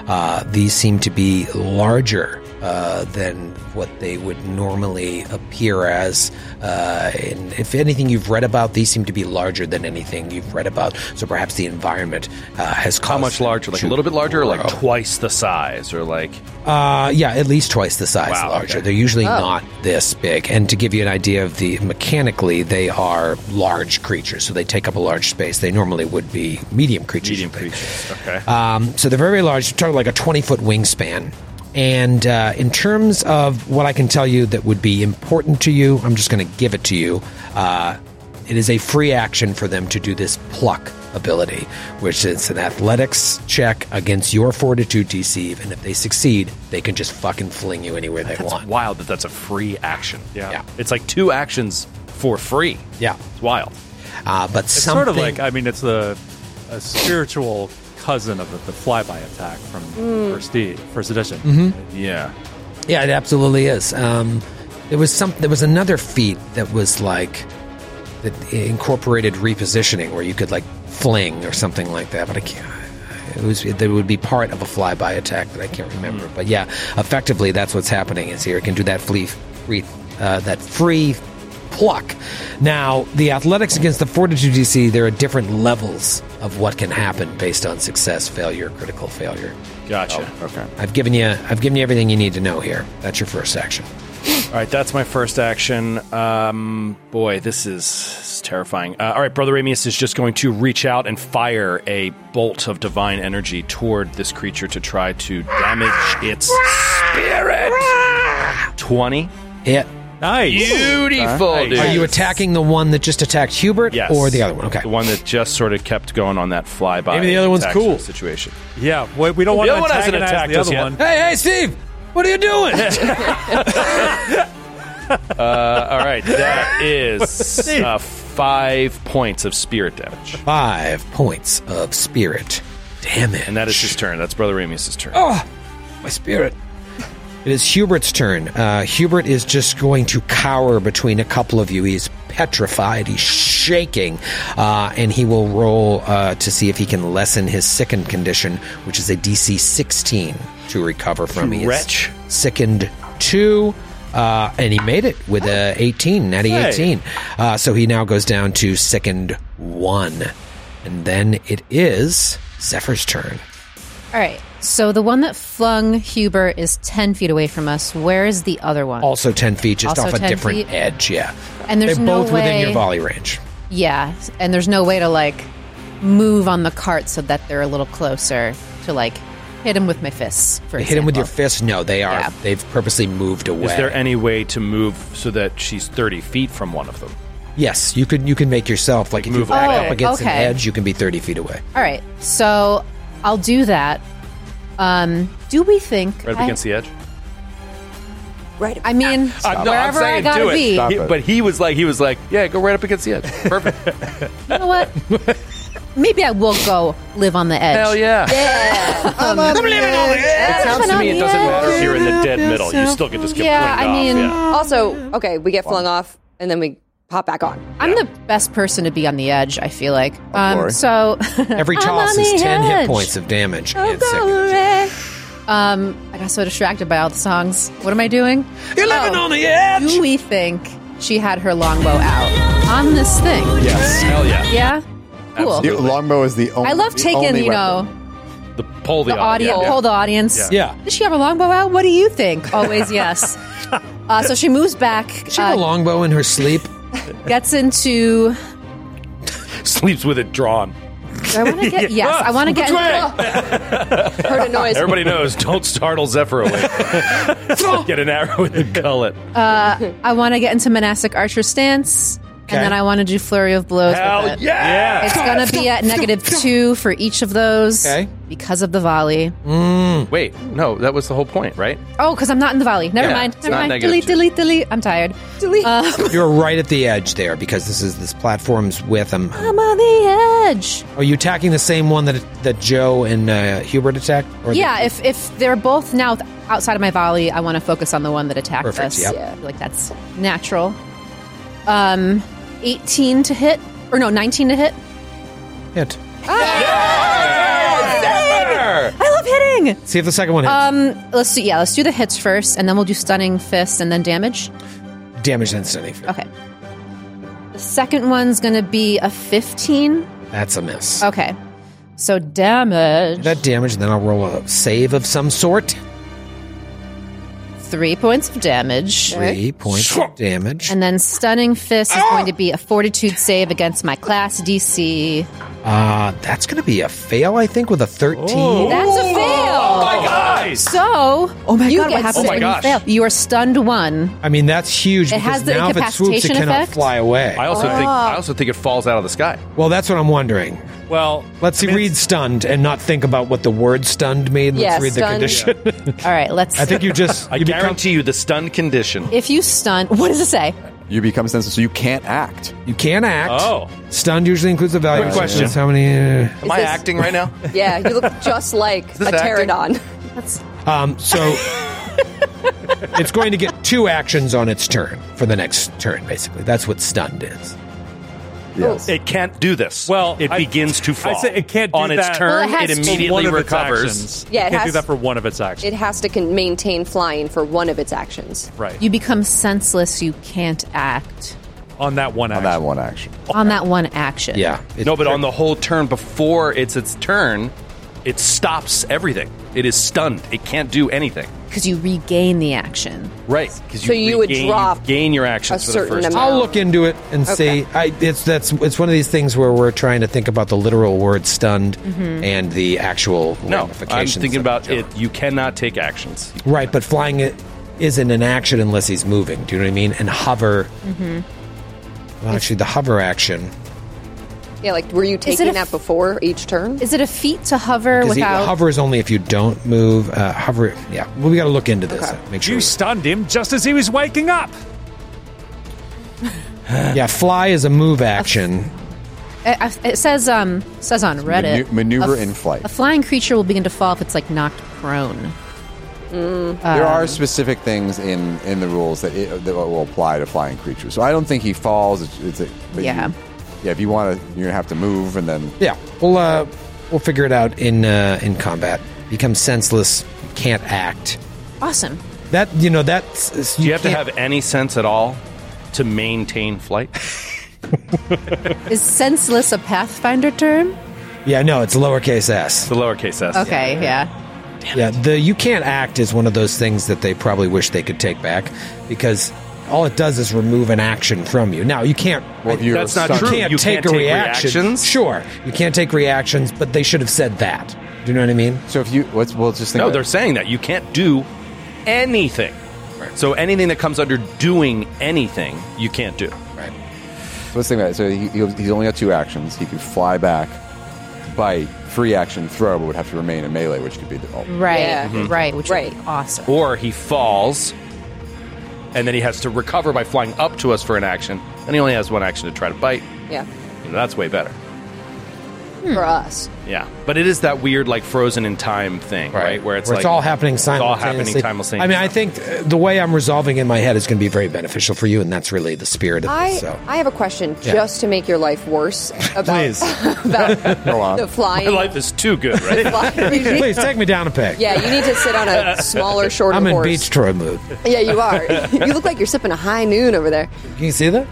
Uh, these seem to be larger uh, than what they would normally appear as. Uh, and if anything you've read about, these seem to be larger than anything you've read about. So perhaps the environment uh, has caused How much them larger? Like to a little bit larger, or like grow. twice the size, or like Uh, yeah, at least twice the size Wow, larger. okay. They're usually not this big. And to give you an idea of the mechanically, they are large creatures, so they take up a large space. They normally would be medium creatures. medium creatures. Okay. Um, so they're very, very large. We're talking like a twenty foot wingspan. And uh, in terms of what I can tell you that would be important to you, I'm just going to give it to you. Uh, it is a free action for them to do this pluck ability, which is an athletics check against your fortitude D C. And if they succeed, they can just fucking fling you anywhere they That's want. wild that that's a free action. Yeah. Yeah. It's like two actions for free. Yeah. It's wild. Uh, but It's something, sort of like, I mean, it's the a spiritual cousin of the, the flyby attack from first, e, first edition. Mm-hmm. Yeah. Yeah, it absolutely is. Um, there was some. There was another feat that was like that incorporated repositioning, where you could like fling or something like that. But I can't. It was. That would be part of a flyby attack that I can't remember. But yeah, effectively, that's what's happening. Is here it can do that free, free uh, that free pluck. Now, the athletics against the fortitude D C, there are different levels of what can happen based on success, failure, critical failure. Gotcha. Okay. I've given you. I've given you everything you need to know here. That's your first action. All right, that's my first action. Um, boy, this is, this is terrifying. Uh, all right, Brother Amius is just going to reach out and fire a bolt of divine energy toward this creature to try to damage its spirit. twenty. Hit. Nice. Beautiful, Nice. dude. Are you attacking the one that just attacked Hubert, Yes. or the other one? Okay. The one that just sort of kept going on that flyby. Maybe the other one's attack cool. situation. Yeah, we, we don't want The to other one hasn't antagonize attacked the us other yet. one. Hey, hey, Steve! What are you doing? Uh, all right, that is uh, five points of spirit damage. Five points of spirit damage. And that is his turn. That's Brother Amius' turn. Oh, my spirit. It is Hubert's turn. Uh, Hubert is just going to cower between a couple of you. He's petrified. He's shaking. Uh, and he will roll uh, to see if he can lessen his sickened condition, which is a D C sixteen to recover from. He is Wretch. Sickened two. Uh, and he made it with a eighteen, natty Hey. eighteen. Uh, so he now goes down to sickened one. And then it is Zephyr's turn. All right. So the one that flung Hubert is ten feet away from us. Where is the other one? Also ten feet, just Also off a ten different feet. edge, yeah. And there's They're no both within way- your volley range. Yeah, and there's no way to like move on the cart so that they're a little closer to like hit him with my fists. For Hit him with your example. fist? No, they are. Yeah. They've purposely moved away. Is there any way to move so that she's thirty feet from one of them? Yes, you could. You can make yourself like if you Move back away. up against Okay. an edge, you can be thirty feet away. All right, so I'll do that. Um, do we think? Right up I, against the edge? Right. I mean, I'm, no, I'm wherever I saying gotta do it. be. Stop He- it. but he was like, he was like, yeah, go right up against the edge. Perfect. You know what? Maybe I will go live on the edge. Hell yeah. I'm It sounds to me it doesn't matter if you're in the dead Yeah. middle. You still get just get Yeah, flinged I mean- off. Yeah. Also, okay, we get flung off and then we pop back on. I'm the best person to be on the edge, I feel like. Um, glory. so Every I'm toss on is the ten edge. hit points of damage. Oh, and sickness. glory. Um, I got so distracted by all the songs. What am I doing? You're living Oh. on the edge. Do we think she had her longbow out on this thing? Yes. Hell yeah. Yeah? Cool. The longbow is the only. I love the taking, only you weapon. know, The pull the, the audio, yeah. pull the audience. Yeah. Does she have her longbow out? What do you think? Always yes. Uh, so she moves back, She have a uh, longbow in her sleep. gets into. Sleeps with it drawn. Do I want to get? Yes, I want to get. Heard a noise. Everybody knows, don't startle Zephyr away. Get an arrow in the gullet. I want to get into monastic archer stance, Okay. and then I want to do flurry of blows. Hell with it. yeah! It's going to be at negative two for each of those Okay. because of the volley. Wait, no, that was the whole point, right? Oh, because I'm not in the volley. Never Yeah, mind. it's Never not mind. negative Delete, two. delete, delete. I'm tired. Delete. Um, You're right at the edge there because this is this platform's width. I'm, I'm on the edge. are you attacking the same one that that Joe and uh, Hubert attacked? Or the- Yeah, if if they're both now outside of my volley, I want to focus on the one that attacked Perfect, us. yep. Yeah, I feel like that's natural. Um, eighteen to hit, or no, nineteen to hit. hit. I love kidding? See if the second one hits. Um, let's do yeah, let's do the hits first, and then we'll do stunning fist and then damage. Damage and stunning. Okay. The second one's gonna be a fifteen. That's a miss. Okay. So damage. That damage, then I'll roll a save of some sort. Three points of damage. Three points of damage. And then stunning fist is going to be a fortitude save against my class D C. Uh, that's going to be a fail, I think, with a thirteen. That's a fail. Oh my gosh! So, oh my You god, get what happens Oh my when gosh. you fail? You are stunned one. I mean, that's huge. It because has the now if it swoops, it incapacitation cannot effect? fly away. I also think I also think it falls out of the sky. Well, that's what I'm wondering. Well, Let's see, I mean, read stunned and not think about what the word stunned made. Let's Yeah, read stunned. the condition. All right, let's. I think you just. I you become, guarantee you the stun condition. if you stun, what does it say? You become senseless, so you can't act. you can't act. Oh. Stunned usually includes a value. Good question. How many? Uh, Am I this- acting right now? Yeah, you look just like a this acting? pterodon. That's Um, so it's going to get two actions on its turn for the next turn, basically. That's what stunned is. Yes. It can't do this. Well, it I- begins to fall. I say it can't do on its that. turn. Well, it has it to. immediately one of its recovers. actions. Yeah, it it can't do has- that for one of its actions. It has to con- maintain flying for one of its actions. right. you become senseless. You can't act on that one On action. that one action. on that one action. Yeah. It- No, but on the whole turn before it's its turn, it stops everything. It is stunned. It can't do anything. because you regain the action. Right. Because you So you would regain- drop gain your actions a for certain the first amount. time. I'll look into it and see. I, it's that's it's one of these things where we're trying to think about the literal word "stunned" and the actual No, I'm ramifications. thinking of about it. it. You cannot take actions. Right, but flying it isn't an action unless he's moving. Do you know what I mean? And hover. Well, actually, the hover action. Yeah, like were you it taking a that f- before each turn? Is it a feat to hover Because without? hover is only if you don't move. Uh, hover. Yeah, well, we got to look into this. Okay. uh, Make sure. You stunned him just as he was waking up. Yeah, fly is a move action. It, it says um says on Reddit, Manu- maneuver a f- in flight. A flying creature will begin to fall if it's like knocked prone. There are specific things in, in the rules that, it, that will apply to flying creatures. So I don't think he falls. It's, it's a, but Yeah. You, yeah. If you want to, you're gonna have to move, and then Yeah, we'll uh, we'll figure it out in uh, in combat. Become senseless, can't act. Awesome. That you know that's. Do you have to can't- have any sense at all to maintain flight? Is senseless a Pathfinder term? Yeah, no, it's lowercase s. The lowercase s. Okay, yeah. Yeah, the you can't act is one of those things that they probably wish they could take back because all it does is remove an action from you. Now you can't. well, if you're That's not stunned- true. You can't You take can't a take reaction. reactions? Sure, you can't take reactions, but they should have said that. Do you know what I mean? So if you, let's we'll just think. No, about they're it. saying that you can't do anything. So anything that comes under doing anything, you can't do. Right. So let's think about it. So he, he'll- he's only got two actions. He could fly back, bite, free action, throw, but would have to remain in melee, which could be the oh, Right, Yeah. Mhm. right, which Right. would be awesome. Or he falls, and then he has to recover by flying up to us for an action, and he only has one action to try to bite. Yeah, You know, that's way better. for us. Yeah, but it is that weird, like frozen in time thing, right? Where it's like all happening it's all simultaneously. happening simultaneously. I mean, I think uh, the way I'm resolving in my head is going to be very beneficial for you, and that's really the spirit of I this. So. I have a question Yeah. just to make your life worse about, Please. about Go on. the flying. my life is too good, right? flying- Please take me down a peg. Yeah, you need to sit on a smaller, shorter I'm in horse. Beach Troy mood. Yeah, you are. You look like you're sipping a high noon over there. Can you see that?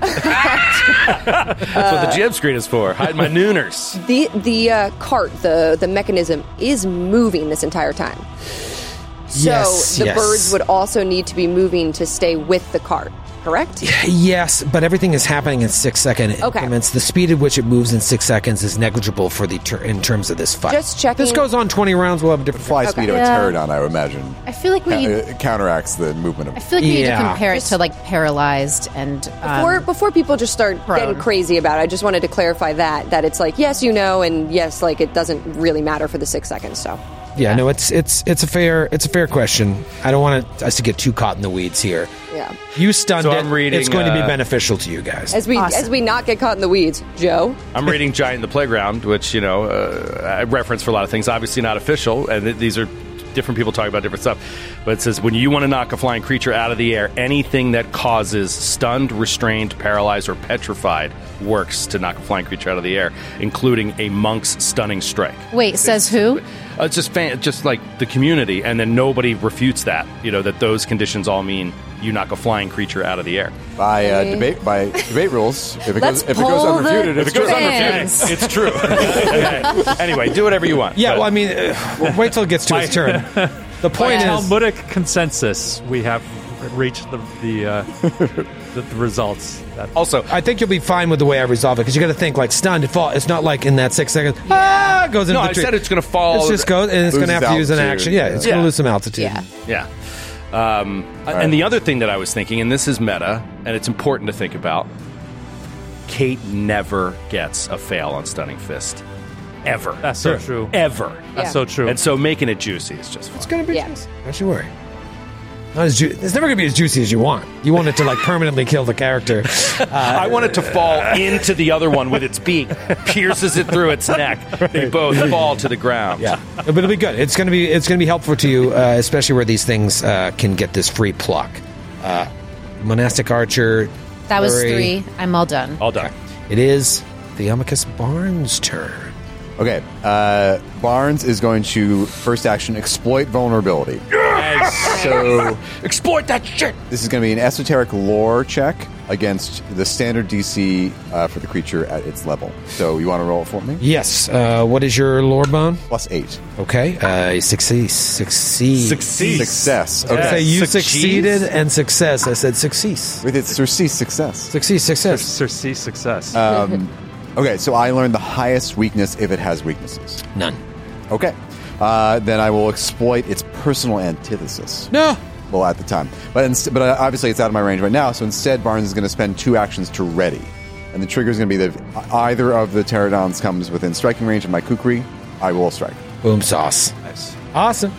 That's what the jib screen is for. Hide my nooners. The the uh, cart, the the mechanism is moving this entire time. So Yes, the yes. birds would also need to be moving to stay with the cart, correct? Yes, but everything is happening in six second Okay. increments. The speed at which it moves in six seconds is negligible for the ter- in terms of this fight. Just checking. If this goes on twenty rounds, we'll have a different fly fight. speed of a Yeah. pterodon, I would imagine. I feel like we need, Uh, counteracts the movement of. I feel like we need to Yeah. compare it to like paralyzed and um, Before, before people just start prone. getting crazy about it, I just wanted to clarify that that it's like yes, you know, and yes, like it doesn't really matter for the six seconds. So Yeah, no, it's it's it's a fair it's a fair question. I don't want us to get too caught in the weeds here. yeah, You stunned So it. I'm reading, it's going to be uh, beneficial to you guys. as we Awesome. as we not get caught in the weeds, Joe. I'm reading Giant in the Playground, which, you know, uh, I reference for a lot of things. Obviously not official, and th- these are different people talking about different stuff. But it says, when you want to knock a flying creature out of the air, anything that causes stunned, restrained, paralyzed, or petrified works to knock a flying creature out of the air, including a monk's stunning strike. wait, says who? Uh, it's just fan, just like the community, and then nobody refutes that. You know that those conditions all mean you knock a flying creature out of the air. By uh, Okay. debate by debate rules, if it Let's goes if it goes poll the unrefuted, it's If it goes true. fans. unrefuted, it's true. Okay. Anyway, do whatever you want. Yeah, But- well, I mean, uh, wait till it gets to his turn. The point Yeah. is, Talmudic consensus. We have reached the the, uh, the, the results. That, also, I think you'll be fine with the way I resolve it because you got to think like stunned. It fall. It's not like in that six seconds. Ah, goes into no, the I tree. said it's going to fall. It's just go, and it's going to Loses have to use an altitude. action. Yeah, it's going Yeah. to lose some altitude. Yeah. Yeah. Um, And the other thing that I was thinking, and this is meta, and it's important to think about, Kate never gets a fail on Stunning Fist. Ever. that's so true. Ever. That's Yeah. so true. And so making it juicy is just fun. It's going to be. Yeah. juicy. Don't you worry. Not as ju- it's never going to be as juicy as you want. You want it to like permanently kill the character. I want it to fall into the other one with its beak, pierces it through its neck. They both fall to the ground. Yeah, but it'll be good. It's gonna be it's gonna be helpful to you, uh, especially where these things uh, can get this free pluck. Uh, monastic archer. That was Flurry. three. I'm all done. All done. It is Theomachus Barnes' turn. Okay, uh, Barnes is going to first action exploit vulnerability. So Exploit that shit. this is going to be an esoteric lore check against the standard D C uh, for the creature at its level. So you want to roll it for me? Yes. Uh, what is your lore bone? Plus eight. Okay. Uh, succeed. Succeed. Succeed. Success. I Okay. say you Succeed? succeeded and success. I said succeed. With its Circe success. Succeed. Success. Circe success. Um, okay, so I learned the highest weakness if it has weaknesses. None. Okay. Uh, then I will exploit its personal antithesis. No. Well, at the time. But inst- but uh, obviously it's out of my range right now, so instead Barnes is going to spend two actions to ready. And the trigger is going to be that if either of the pterodons comes within striking range of my kukri, I will strike. Boom sauce. Nice. Awesome.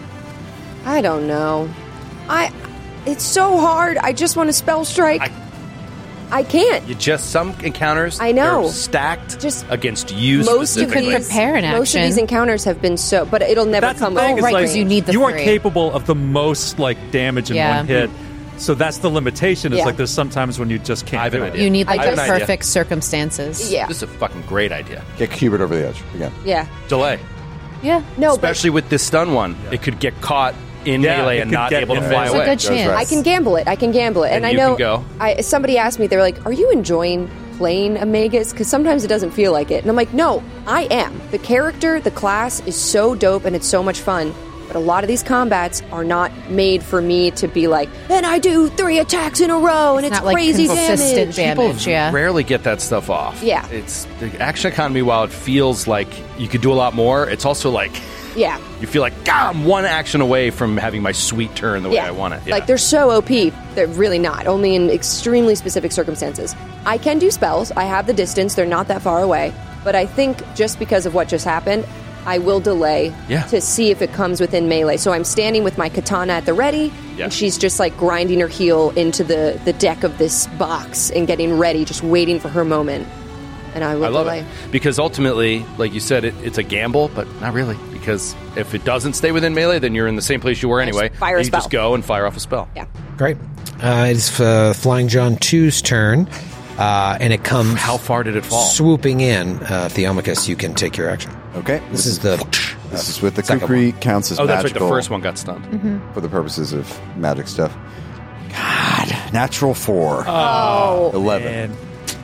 I don't know. I. It's so hard. I just want to spell strike. I- I, can't. You just some encounters. I know. they're stacked Just against you Most of specifically. these, prepare an most of action. these encounters have been so, but it'll never That's the come. thing, up. is right, like, 'cause you need the you are three. capable of the most like damage in Yeah. one hit. So that's the limitation. Is Yeah. like there's sometimes when you just can't I have an do idea. it. You need like I have the an idea. perfect circumstances. Yeah, This is a fucking great idea. Get Hubert over the edge again. yeah. Delay. Yeah. No, Especially with this stun one. It could get caught in Yeah, melee it and could not get able to in fly melee. It's a away. good Goes chance. right. but I can gamble it. I can gamble it, and, And I you know. can go. I somebody asked me, they're like, "Are you enjoying playing a Magus?" Because sometimes it doesn't feel like it, and I'm like, "No, I am. The character, the class is so dope, and it's so much fun." But a lot of these combats are not made for me to be like, then I do three attacks in a row, and It's it's, not, like, crazy consistent damage. damage. yeah. Rarely get that stuff off. Yeah. It's the action economy, while it feels like you could do a lot more, it's also like Yeah. you feel like, God, I'm one action away from having my sweet turn the way Yeah. I want it. Yeah. Like, they're so O P. They're really not. Only in extremely specific circumstances. I can do spells. I have the distance. They're not that far away. But I think just because of what just happened, I will delay Yeah. to see if it comes within melee. So I'm standing with my katana at the ready, Yeah. and she's just like grinding her heel into the, the deck of this box and getting ready, just waiting for her moment. And I will I love delay. it. Because ultimately, like you said, it, it's a gamble, but not really. Because if it doesn't stay within melee, then you're in the same place you were anyway. fire a And you just spell. go and fire off a spell. Yeah. Great. Uh, it's uh, Flying John two's turn, uh, and it comes. How far did it fall? Swooping in, uh, Theomachus, you can take your action. Okay. This is the. This is with the Second kukri counts as Oh, that's right. magical The first one got stunned. for the purposes of magic stuff. God, natural four. Oh. eleven. And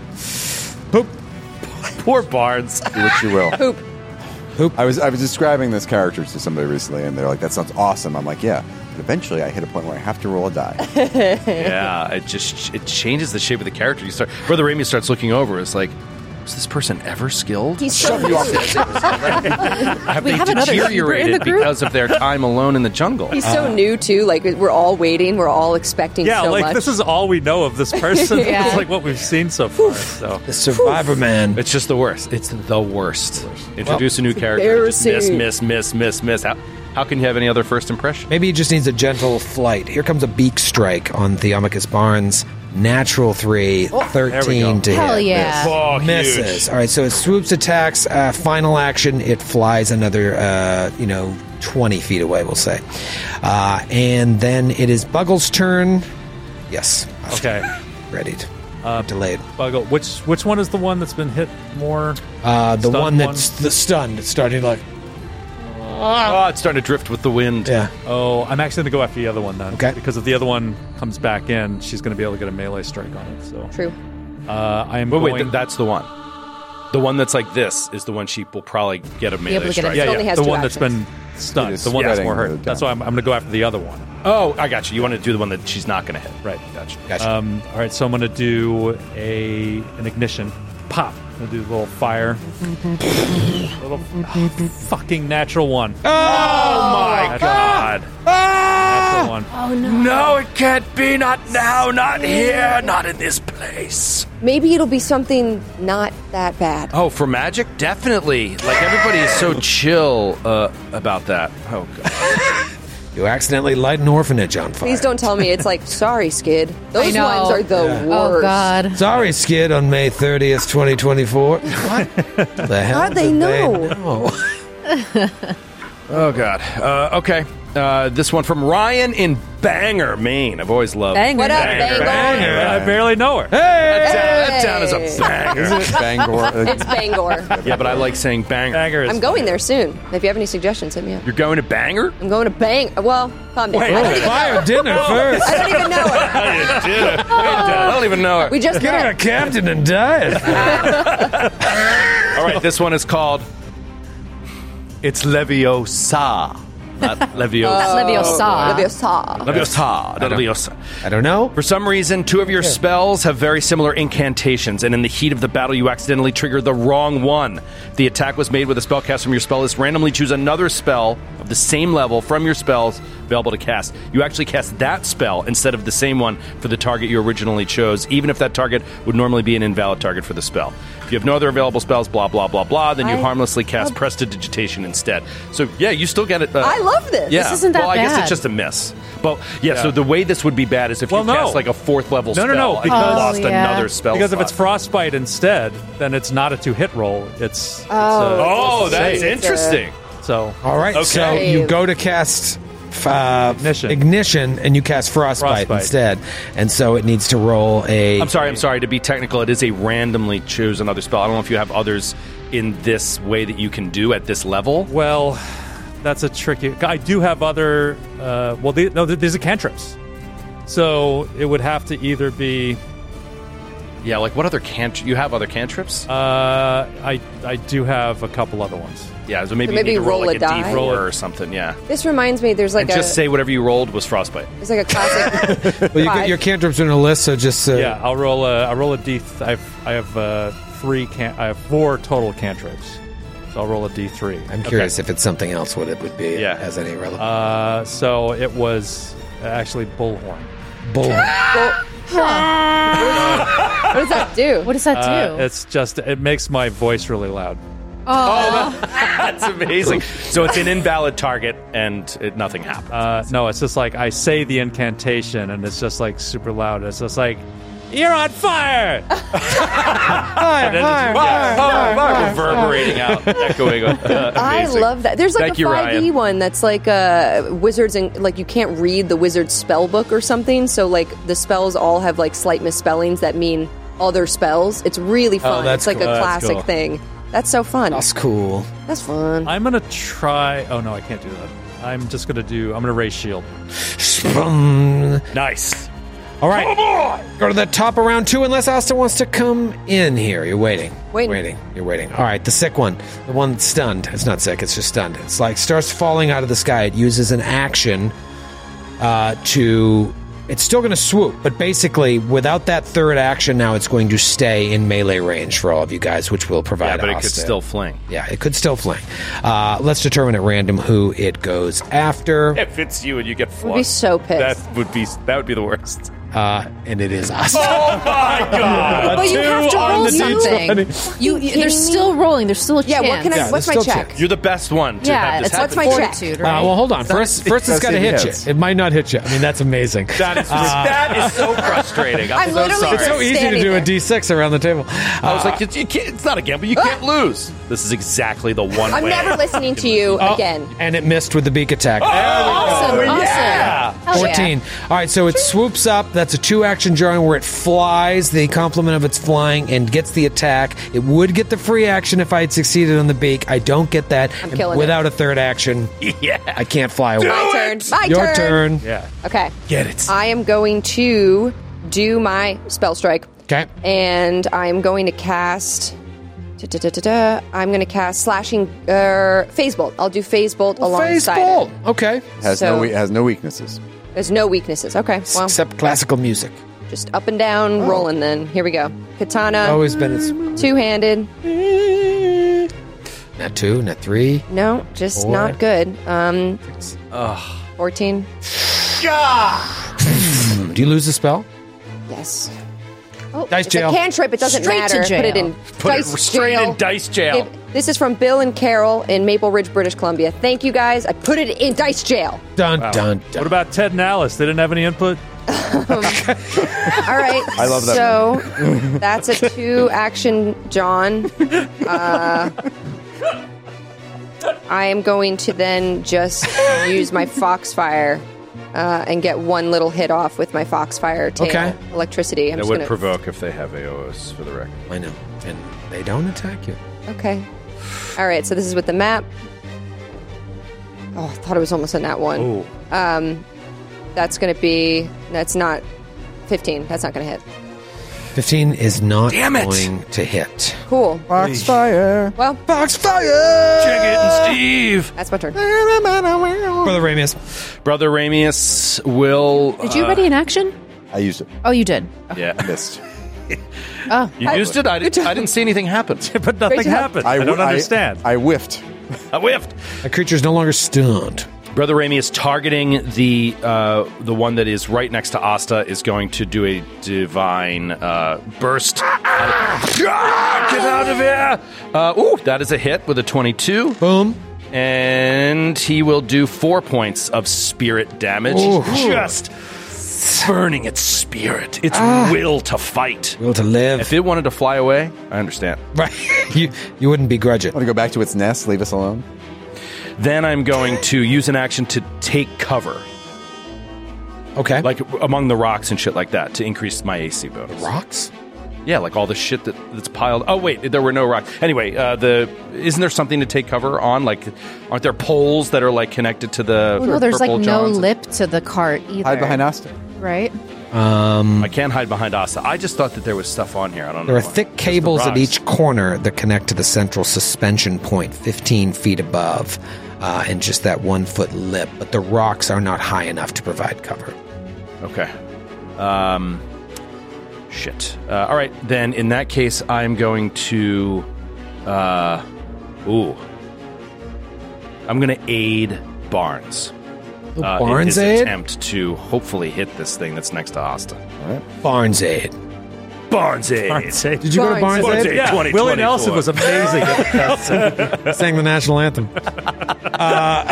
Poor Barnes. Do what you will. Poop. Poop. I was I was describing this character to somebody recently, and they're like, "That sounds awesome." I'm like, "Yeah." But eventually, I hit a point where I have to roll a die. Yeah, it just it changes the shape of the character. You start Brother Raimi starts looking over. It's like, was this person ever skilled? He's so Have We they have another Hubert in deteriorated the group. because of their time alone in the jungle? He's so new, too. Like, we're all waiting. We're all expecting yeah, so like much. this is all we know of this person. Yeah. It's like what we've seen so far. So The Survivor Man. It's just the worst. It's the worst. Introduce a new character. Just miss, embarrassing. miss, miss, miss, miss. How, how can you have any other first impression? Maybe he just needs a gentle flight. Here comes a beak strike on Theomachus Barnes. Natural three, thirteen to Hell hit. yeah. Oh, Misses. All right, so it swoops, attacks. Uh, final action, it flies another, uh, you know, twenty feet away, we'll say. Uh, and then it is Buggle's turn. Yes. okay, Readied. Uh, Delayed. Buggle. Which which one is the one that's been hit more? Uh, the Stunned one that's the stunned. It's starting to like. Oh, it's starting to drift with the wind. Yeah. Oh, I'm actually going to go after the other one then. Okay. Because if the other one comes back in, she's going to be able to get a melee strike on it. So True. uh, I am Wait, going. wait, th- that's the one. The one that's like this is the one she will probably get a melee able to get a- strike. yeah, It only yeah. has The two one that's actions. been stunned. It is The one that's spreading more the hurt. That's down. why I'm, I'm going to go after the other one. Oh, I got you. You want to do the one that she's not going to hit. Right. Gotcha. Gotcha. Um, all right, so I'm going to do a an ignition. Pop. I'm going to do a little fire. little oh, fucking natural one. Oh, my Natural God. Natural one. Oh no. No, it can't be. Not now. Not here. Not in this place. Maybe it'll be something not that bad. Oh, for magic? Definitely. Like, everybody is so chill uh, about that. Oh, God. You accidentally light an orphanage on fire. Please don't tell me it's like, sorry, Skid. Those know. ones are the Yeah. worst. Oh God. Sorry, Skid, on May thirtieth, twenty twenty-four. What the hell? How'd they did know? know? Oh, God. Uh, okay. Uh, this one from Ryan in Bangor, Maine. I've always loved Banger. What up, Banger. Bangor? I barely know her. That town, that town is a banger. Isn't it Bangor? It's Bangor. Yeah, but I like saying banger. Banger is I'm going there soon. If you have any suggestions, hit me up. You're going to Bangor? I'm going to Bang. Well, calm down. I don't even Fire know. dinner first. I don't even know it. I don't even know it. We just Get her a met. captain and diet. All right, this one is called It's Leviosa. Not Leviosa. Leviosa. Leviosa. Leviosa. Not Leviosa. I don't know. For some reason, two of your spells have very similar incantations, and in the heat of the battle, you accidentally trigger the wrong one. If the attack was made with a spell cast from your spell list, randomly choose another spell of the same level from your spells available to cast. You actually cast that spell instead of the same one for the target you originally chose, even if that target would normally be an invalid target for the spell. If you have no other available spells, blah, blah, blah, blah, then you I harmlessly cast love- Prestidigitation instead. So, yeah, you still get it. Uh, I love this. Yeah. This isn't that well, I guess bad. it's just a miss. But yeah, Yeah. so the way this would be bad is if Well, you no. cast like a fourth level No, spell no, no, and you because- lost Oh, yeah. another spell. Because if slot. it's frostbite instead, then it's not a two hit roll. It's, it's Oh, a, that's save. interesting. So All right, Okay. so you go to cast uh, Ignition. ignition, and you cast frostbite, Frostbite. instead, and so it needs to roll a. I'm sorry, I'm sorry. To be technical, it is a randomly choose another spell. I don't know if you have others in this way that you can do at this level. well, that's a tricky. I do have other. Uh, well, the, no, there's a cantrips. So it would have to either be. Yeah, like what other cant? You have other cantrips? Uh, I I do have a couple other ones. yeah, so maybe, So maybe you need to roll, roll like a a die? D four or something. Yeah, This reminds me, there's like and a just say whatever you rolled was frostbite. there's like a classic. well, you get five. your cantrips in a list, so just uh, Yeah, I'll roll a. I roll a d. Th- I have I have uh, three. Can- I have four total cantrips. So I'll roll a d three. I'm curious if it's something else, what it would be. Yeah. Has any relevance? Uh, so it was actually bullhorn. Bull. What does that do? What does that do? Uh, it's just it makes my voice really loud. That's amazing. So it's an invalid target, and it, nothing happens. Uh, no, it's just like I say the incantation, and it's just like super loud. It's just like, "You're on fire!" Fire, fire, oh, reverberating out, echoing. Uh, I amazing. love that. There's like Thank a you, five E Ryan. one that's like uh, wizards and like you can't read the wizard's spell book or something. So like the spells all have like slight misspellings that mean other spells. It's really fun. that's it's like cool. a Oh, that's classic cool. thing. That's so fun. That's cool. That's fun. I'm gonna try. Oh no, I can't do that. I'm just gonna do. I'm gonna raise shield. Um, Nice. All right. Go to the top of round two unless Asta wants to come in here. You're waiting. Waiting. Waiting. You're waiting. All right. The sick one. The one that's stunned. It's not sick. It's just stunned. It's like starts falling out of the sky. It uses an action uh, to... It's still going to swoop, but basically, without that third action, now it's going to stay in melee range for all of you guys, which will provide Yeah, but it could Asta. still fling. Yeah, it could still fling. Uh, let's determine at random who it goes after. If it's you and you get I'd flunked, be so pissed. that would be that would be the worst. Uh, and it is Asta. Oh my god! But you have to roll something. You, you, kidding they're me? still rolling. There's still a yeah, chance. what can I? Yeah, what's my there's still check? chance. You're the best one to Yeah, have this it's happen. What's my check? fortitude, Uh, right? well, hold on. First, first it's That's got to if hit he you. hits. It might not hit you. I mean, that's amazing. That is that is so frustrating. I'm, I'm so literally sorry. It's so easy to standing do a there. D six around the table. I was like, you, you can't, it's not a gamble. You can't lose. This is exactly the one I'm way. never listening to you Oh, again. and it missed with the beak attack. Awesome, awesome. yeah. Hell yeah. fourteen. All right, so it swoops up. That's a two-action drawing where it flies, the complement of its flying, and gets the attack. It would get the free action if I had succeeded on the beak. I don't get that. I'm And killing without a third action. Yeah. I can't fly away. My turn. My Your turn. turn. Yeah. Okay. Get it. I am going to do my spell strike. Okay. And I'm going to cast. Da, da, da, da, da. I'm going to cast slashing uh, phase bolt. I'll do phase bolt Phase alongside bolt. it. Okay. Has So- no we- has no weaknesses. There's no weaknesses. Okay, well, Except classical music. just up and down, rolling. Then here we go. Katana, Always been its. two-handed. Not two, not three. No, just Four. not good. Um, fourteen. Do you lose the spell? Yes. Dice It's jail. a cantrip. It doesn't Straight to matter. Put it jail. in Put dice it straight jail. in dice jail. If- This is from Bill and Carol in Maple Ridge, British Columbia. Thank you guys. I put it in dice jail. Dun, Wow. dun, dun. What about Ted and Alice? They didn't have any input? All right. I love that So that's a two action, John. Uh, I am going to then just use my Foxfire uh, and get one little hit off with my Foxfire tail. Okay. Electricity. I'm That just would gonna... provoke if they have A O S for the record. I know. And they don't attack you. Okay. All right. So this is with the map. Oh, I thought it was almost a nat one. Ooh. Um, that's going to be. That's not fifteen. That's not going to hit. fifteen is not Damn it. going to hit. Cool. Foxfire. Well, Foxfire! Check it and Steve. that's my turn. Brother Ramius. Brother Ramius will. Did you uh, ready an action? I used it. Oh, you did. Yeah. Missed. Oh, You used it? I didn't, I didn't see anything happen. But nothing Great job. happened. I, don't I- understand. I whiffed. I whiffed. That creature is no longer stunned. Brother Ramius targeting the uh, the one that is right next to Asta is going to do a divine uh, burst. Ah, get out of here! Uh, ooh, that is a hit with a twenty-two. Boom. And he will do four points of spirit damage. Ooh. Just burning its spirit, its will to fight. Will to live. If it wanted to fly away, I understand. Right. you you wouldn't begrudge it. Want to go back to its nest? Leave us alone. Then I'm going to use an action to take cover, Okay. like among the rocks and shit like that, to increase my A C bonus. rocks? Yeah, like all the shit that, that's piled. Oh wait, there were no rocks. Anyway, uh, the isn't there something to take cover on? Like, aren't there poles that are like connected to the? oh, no, there's like purple no Johns? lip to the cart either. Hide behind Asta. Right? I can't hide behind Asa. I just thought that there was stuff on here. I don't know. There are why. thick Just the cables at rocks. each corner that connect to the central suspension point, fifteen feet above, uh, and just that one foot lip. But the rocks are not high enough to provide cover. Okay. Um. Shit. Uh, all right. Then in that case, I'm going to. Uh. Ooh. I'm going to aid Barnes. Uh, in Barnes his aid? attempt to hopefully hit this thing that's next to Asta. Barnes aid. Barnes aid. Barnes aid. Did you go to Barnes Barnes Barnes aid? aid. Yeah, twenty Willie twenty-four. Nelson was amazing. at the Sang the national anthem. Uh,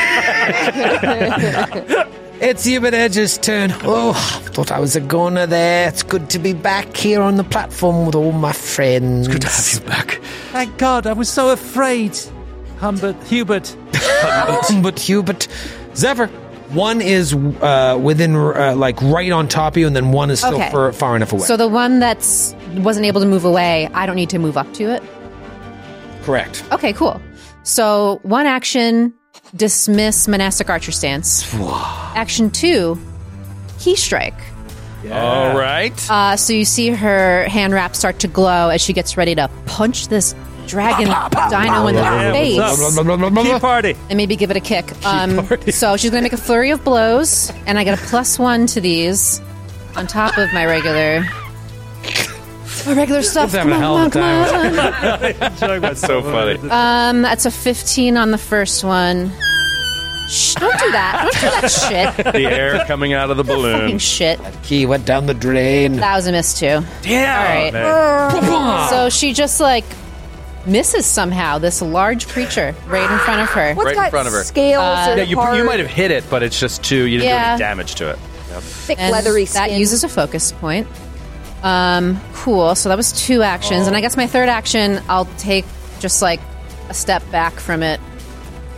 it's Hubert Edge's turn. Oh, thought I was a goner there. It's good to be back here on the platform with all my friends. Good to have you back. Thank God, I was so afraid. Humbert, Hubert. But Hubert, Zephyr, one is uh, within, uh, like, right on top of you, and then one is still Okay. far, far enough away. So the one that's wasn't able to move away, I don't need to move up to it. Correct. Okay, cool. So one action, dismiss monastic archer stance. Action two, key strike. All right. Uh, so you see her hand wrap start to glow as she gets ready to punch this dragon dino in the Yeah, face what's up? Key party. and maybe give it a kick. Um, so she's going to make a flurry of blows, and I get a plus one to these on top of my regular. My regular stuff. having Come a hell on, of a come on, time. come on. That's so funny. Um, that's a fifteen on the first one. Shh, don't do that. Don't do that shit. The air coming out of the Fucking balloon. shit. Key went down the drain. That was a miss too. Damn. All right. So she just like misses somehow this large creature right in front of her. What's Right in got front of her. scales Uh, or Yeah, you, hard, you might have hit it, but it's just too. You didn't do Yeah. any damage to it. thick And leathery skin? that uses a focus point. Um, cool. So that was two actions, and I guess my third action, I'll take just like a step back from it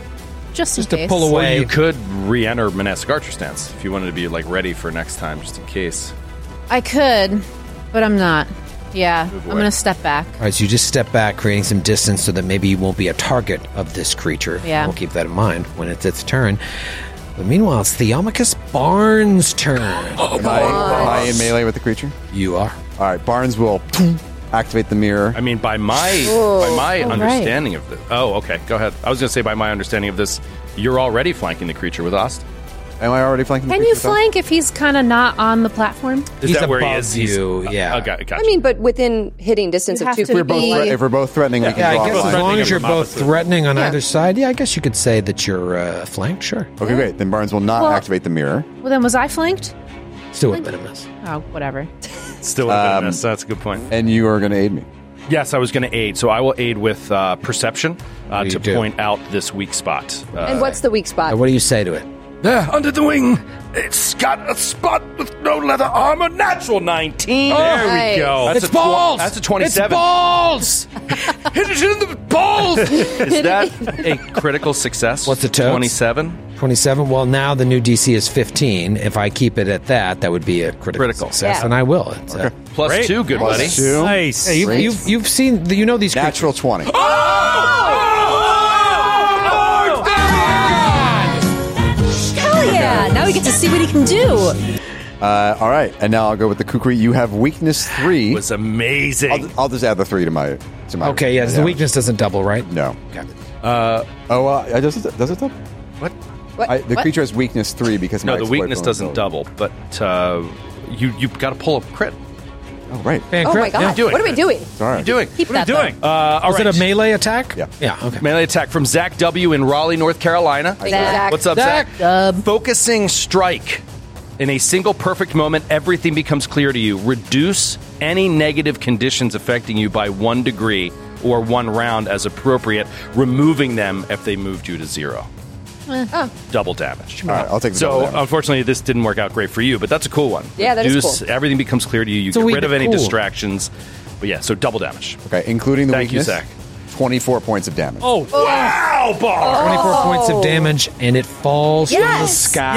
just in Just to case. pull Or away. you could re-enter monastic archer stance if you wanted to be like ready for next time, just in case. I could, but I'm not. Yeah, Move I'm away. going to step back. All right, so you just step back, creating some distance so that maybe you won't be a target of this creature. Yeah. We'll keep that in mind when it's its turn. But meanwhile, it's Theomachus Barnes' turn. Am I, am I in melee with the creature? You are. All right, Barnes will activate the mirror. I mean, by my by my Oh, right. understanding of this. Oh, okay. Go ahead. I was going to say by my understanding of this, you're already flanking the creature with Ost. Am I already flanking the Can creature? you with that? flank if he's kind of not on the platform? Is He's that where he above is? He's- you, yeah. Uh, okay, gotcha. I mean, but within hitting distance You of have two to feet. We're both be- thre- if we're both threatening, we can Yeah, draw I a guess as line. long as you're from both opposite. threatening on Yeah. either side, yeah, I guess you could say that you're uh, flanked, sure. Okay, great. Then Barnes will not Well- activate the mirror. Well, then was I flanked? Still would have been a miss. Oh, whatever. Still would have been a Um, miss. That's a good point. And you are going to aid me. Yes, I was going to aid. So I will aid with uh, perception uh, do you to do? point out this weak spot. Uh, And what's the weak Uh, spot? what do you say to it? There, under the wing, it's got a spot with no leather armor. Natural nineteen. There Nice. we go. That's it's a tw- balls! that's a twenty-seven. It's balls! Hit it in the balls. Is that a critical success? What's the totes? twenty-seven? twenty-seven. Well, now the new D C is fifteen. If I keep it at that, that would be a critical, Critical. success, Yeah. and I will. It's, uh, Plus Great. two, good Plus buddy. two. Nice. hey, you've, Great. you've, you've seen, the, you know these creatures. Natural twenty. Hell yeah! Now we get to see what he can do. Uh, all right, and now I'll go with the kukri. You have weakness three. It was amazing. I'll, I'll just add the three to my to my. Okay, yes, the yeah. weakness doesn't double, right? No. Okay. Oh, uh, does it? Does it double? what? What? I, the What? creature has weakness three because No, my the exploit weakness bonus doesn't doubles. double, but uh, you you've got to pull a crit. Oh, right. And Oh crit, my god! yeah. do it. What are we doing? It's all right. What are you doing? Keep What are that you though. doing? Uh, all Is right. it a melee attack? Yeah. Yeah, okay. Melee attack from Zach W. in Raleigh, North Carolina. Thank you, Zach. What's up, Zach? Zach? Focusing strike. In a single perfect moment, everything becomes clear to you. Reduce any negative conditions affecting you by one degree or one round as appropriate, removing them if they moved you to zero. Oh. Double damage. All right, I'll take the So, double damage. unfortunately, this didn't work out great for you, but that's a cool one. Yeah, that is Reduce, cool. Everything becomes clear to you. You It's a get wee rid of bit any cool. distractions. But yeah, so double damage. Okay, including the Thank you, weakness. Zach. Twenty-four points of damage. Oh, Wow, bar! twenty-four points of damage, and it falls from the Yes!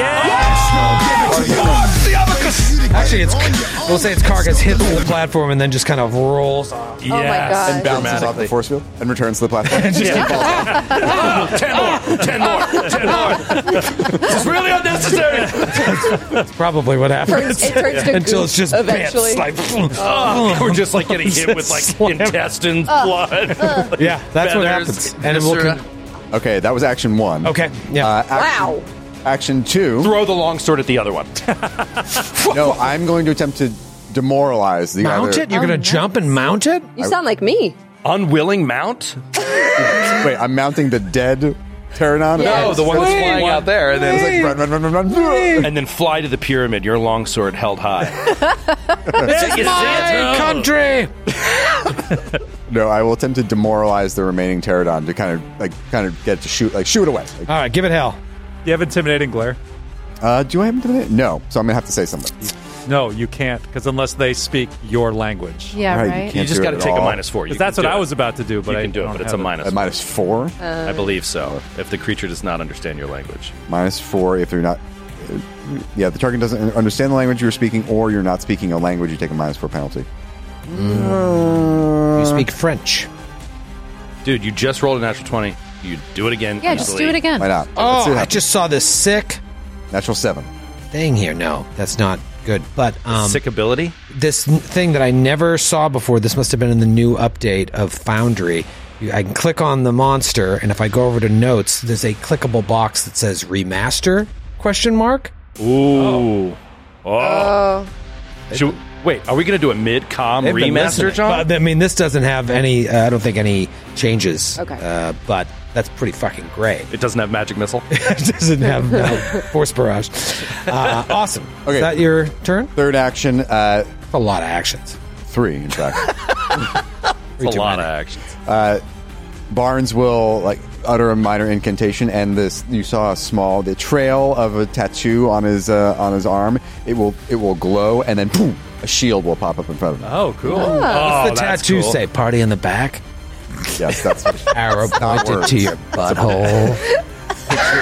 sky. Actually, it's we'll say it's Kargas hits the platform and then just kind of rolls off. Oh my god! And bounces off the force field and returns to the platform. ten more, ten more, ten more. This is really unnecessary. That's probably what happens. Turns- it turns to Until goop it's just eventually. bits. Like, Oh, we're just like getting hit with like Slam. intestines, blood. yeah, that's what Feathers, happens. And it will. viscera. Con- Okay, that was action one. okay, yeah. Uh, action, Wow! Action two. Throw the longsword at the other one. No, I'm going to attempt to demoralize the mount other. it? You're Oh, going to jump and mount it? You sound like me. Unwilling mount? Wait, I'm mounting the dead pterodon. Yes. Oh, the one that's Wait. flying out there, and then It's like run, run, run, run, run. and then fly to the pyramid. Your longsword held high. It's my country! No, I will attempt to demoralize the remaining pterodon to kind of like kind of get it to shoot like shoot it away. Like, All right, give it hell. do you have intimidating glare? uh, do I have intimidate? No, so I'm gonna have to say something. No, you can't, because unless they speak your language. Yeah, Right, you right. can't You just do it got to at take a all. minus four. You Because that's can what do I it. was about to do, but You I can do it, don't but it's have a minus. A minus four, I believe so. If the creature does not understand your language. minus four if you're not. Uh, yeah, the target doesn't understand the language you're speaking, or you're not speaking a language. You take a minus four penalty. You speak French. Dude, you just rolled a natural twenty. You do it again. Yeah, just easily. do it again. Why not? Let's see Oh, what I happens. just saw this sick Natural seven. thing here. No, that's not good. But um, Sick ability. this n- thing that I never saw before, this must have been in the new update of Foundry. You, I can click on the monster, and if I go over to notes, there's a clickable box that says remaster question mark. Ooh. Oh. Oh, Should, wait, are we going to do a mid-com They've been remaster, listening. John? But, I mean, this doesn't have any. Uh, I don't think any changes. Okay. uh, but that's pretty fucking great. It doesn't have magic missile. It doesn't have no force barrage. Uh, awesome. Okay. Is that your turn? Third action, uh, A lot of actions. three in fact. It's a lot of actions. Barnes will like utter a minor incantation, and this you saw a small the trail of a tattoo on his uh, on his arm. It will it will glow, and then boom, a shield will pop up in front of him. Oh, cool. Oh, What's the that's tattoo cool. say? Party in the back. Yes, that's what Arrow pointed words. to your butthole.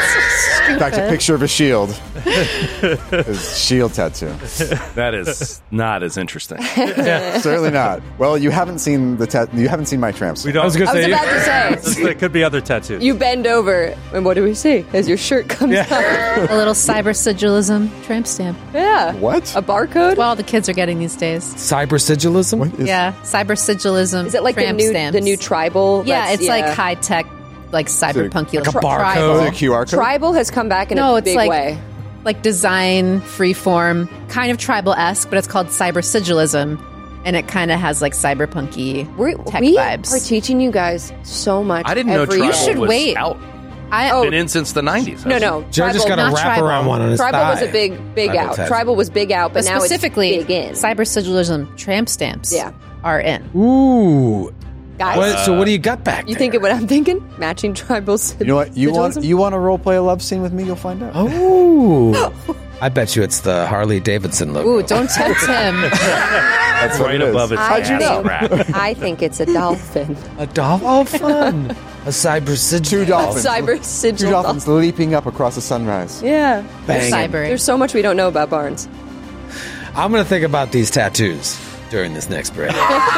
In fact, a picture of a shield. His shield tattoo. That is not as interesting. Certainly not. Well, you haven't seen the tat- you haven't seen my tramp stamp. We don't. I was gonna I was say, about to say. There could be other tattoos. You bend over, and what do we see as your shirt comes up? A little cyber sigilism tramp stamp. Yeah. What? A barcode? Well, all the kids are getting these days. cyber sigilism? What is- Yeah, cyber sigilism. Is it like the tramp new stamps. the new tribal? Yeah, that's- it's like high tech, like cyberpunky, Like a tri- barcode? tribal. Is it a Q R code? Tribal has come back in No, a it's big like way. like design, freeform, kind of tribal esque, but it's called cyber sigilism, and it kind of has like cyberpunky We're, tech we vibes. are teaching you guys so much. I didn't every know year. tribal should was wait. out. I Oh, Been in since the nineties. No, no. Joe just Tribal- got a not wrap tribal. around one on his Tribal thigh. was a big, big Tribal out. tattoo. Tribal was big out, but, but now specifically, it's big in. cyber sigilism tramp stamps Yeah. are in. Ooh. Guys, What- so what do you got back you there? thinking what I'm thinking? Matching tribal sig- You know what? You want sigilism? you want to role play a love scene with me? You'll find out. Oh. I bet you it's the Harley Davidson logo. Ooh, don't tempt him. That's what Right it is. above its I ass know. crack. I think it's a dolphin. A dolphin? Oh, fun. A cyber sigil. Two dolphins. Cyber Two sigil. dolphins leaping up across the sunrise. Yeah. Banging. Cyber. There's so much we don't know about Barnes. I'm going to think about these tattoos during this next break.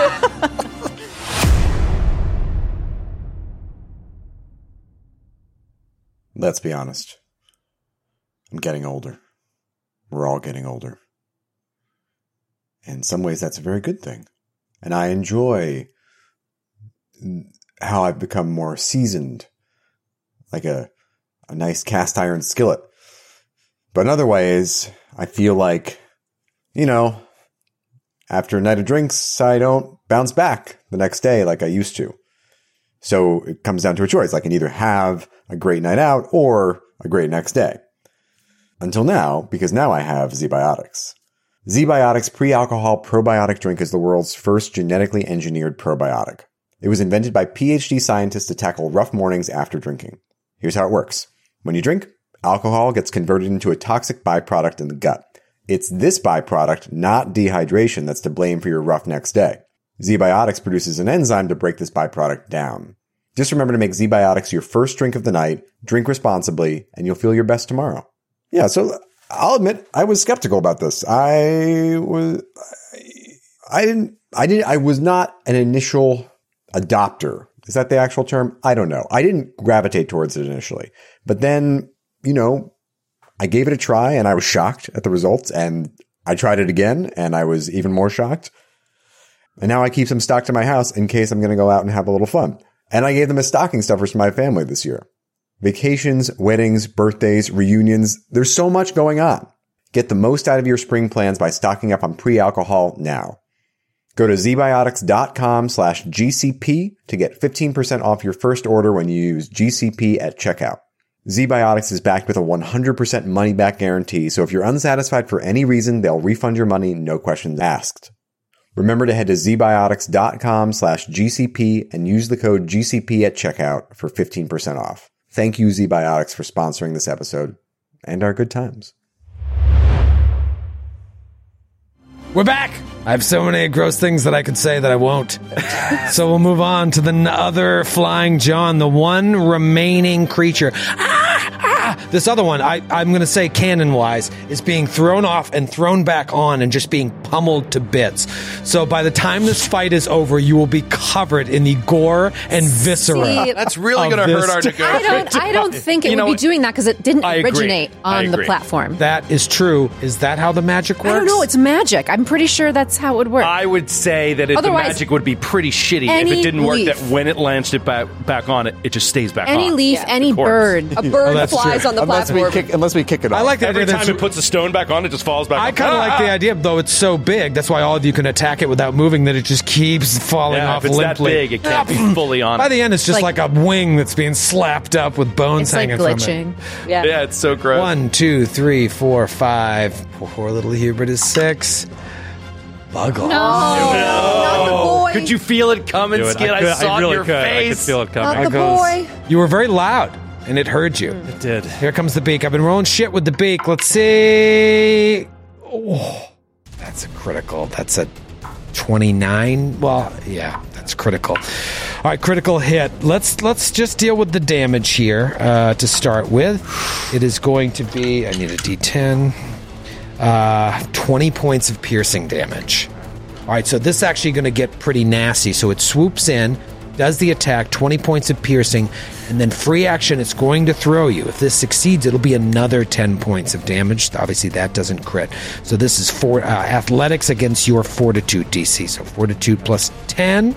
Let's be honest. I'm getting older. We're all getting older. In some ways, that's a very good thing. And I enjoy how I've become more seasoned, like a, a nice cast iron skillet. But in other ways, I feel like, you know, after a night of drinks, I don't bounce back the next day like I used to. So it comes down to a choice. I can either have a great night out or a great next day. Until now, because now I have ZBiotics. ZBiotics pre-alcohol probiotic drink is the world's first genetically engineered probiotic. It was invented by PhD scientists to tackle rough mornings after drinking. Here's how it works. When you drink, alcohol gets converted into a toxic byproduct in the gut. It's this byproduct, not dehydration, that's to blame for your rough next day. ZBiotics produces an enzyme to break this byproduct down. Just remember to make ZBiotics your first drink of the night, drink responsibly, and you'll feel your best tomorrow. Yeah, so I'll admit I was skeptical about this. I was, I, I didn't, I didn't, I was not an initial adopter. Is that the actual term? I don't know. I didn't gravitate towards it initially, but then, you know, I gave it a try and I was shocked at the results, and I tried it again and I was even more shocked. And now I keep some stocked in my house in case I'm going to go out and have a little fun. And I gave them as stocking stuffers for my family this year. Vacations, weddings, birthdays, reunions. There's so much going on. Get the most out of your spring plans by stocking up on pre-alcohol now. Go to zbiotics.com slash GCP to get fifteen percent off your first order when you use G C P at checkout. ZBiotics is backed with a one hundred percent money-back guarantee, so if you're unsatisfied for any reason, they'll refund your money, no questions asked. Remember to head to zbiotics.com slash GCP and use the code G C P at checkout for fifteen percent off. Thank you, ZBiotics, for sponsoring this episode and our good times. We're back. I have so many gross things that I could say that I won't. So we'll move on to the n- other Flying John, the one remaining creature. Ah, ah. This other one, I, I'm going to say canon-wise, is being thrown off and thrown back on and just being pummeled to bits. So by the time this fight is over, you will be covered in the gore and viscera. See, That's really Of going to hurt this our t- negotiation. I don't. I don't think it You would know be what? doing that because it didn't I agree. originate I on the agree. platform. That is true. Is that how the magic works? I don't know. It's magic. I'm pretty sure that's how it would work. I would say that it, the Otherwise, magic would be pretty shitty if any it didn't work. leaf- That when it launched it back back on it, it just stays back any on. leaf, Yeah. any Of course. bird. A bird that's flies true. on the Unless we, platform. kick, unless we kick it off. I like the Every idea time that it puts a stone back on, it just falls back. I on. kind of Ah! like the idea, though it's so big. That's why all of you can attack it without moving, that it just keeps falling Yeah, off if it's limply. that big, it can't be fully on. By the end, it's just like, Like- a wing that's being slapped up with bones It's like hanging from it. glitching. Yeah. yeah, it's so gross. One, two, three, four, five. Poor little Hubert is six. Buggle. Not the boy. Could you feel it coming, Do it. Skid? I, could- saw really it in your could. face. I could feel it coming. Not the Buggles. boy. You were very loud, and it heard you. It did. Here comes the beak. I've been rolling shit with the beak. Let's see. Oh, that's a critical. That's a twenty-nine. Well, yeah, that's critical. All right, critical hit. Let's let's just deal with the damage here uh, to start with. It is going to be, I need a D ten, uh, twenty points of piercing damage. All right, so this is actually going to get pretty nasty. So it swoops in, does the attack, twenty points of piercing, and then free action, it's going to throw you. If this succeeds, it'll be another ten points of damage. Obviously, that doesn't crit. So this is for uh, athletics against your fortitude D C. So fortitude plus ten.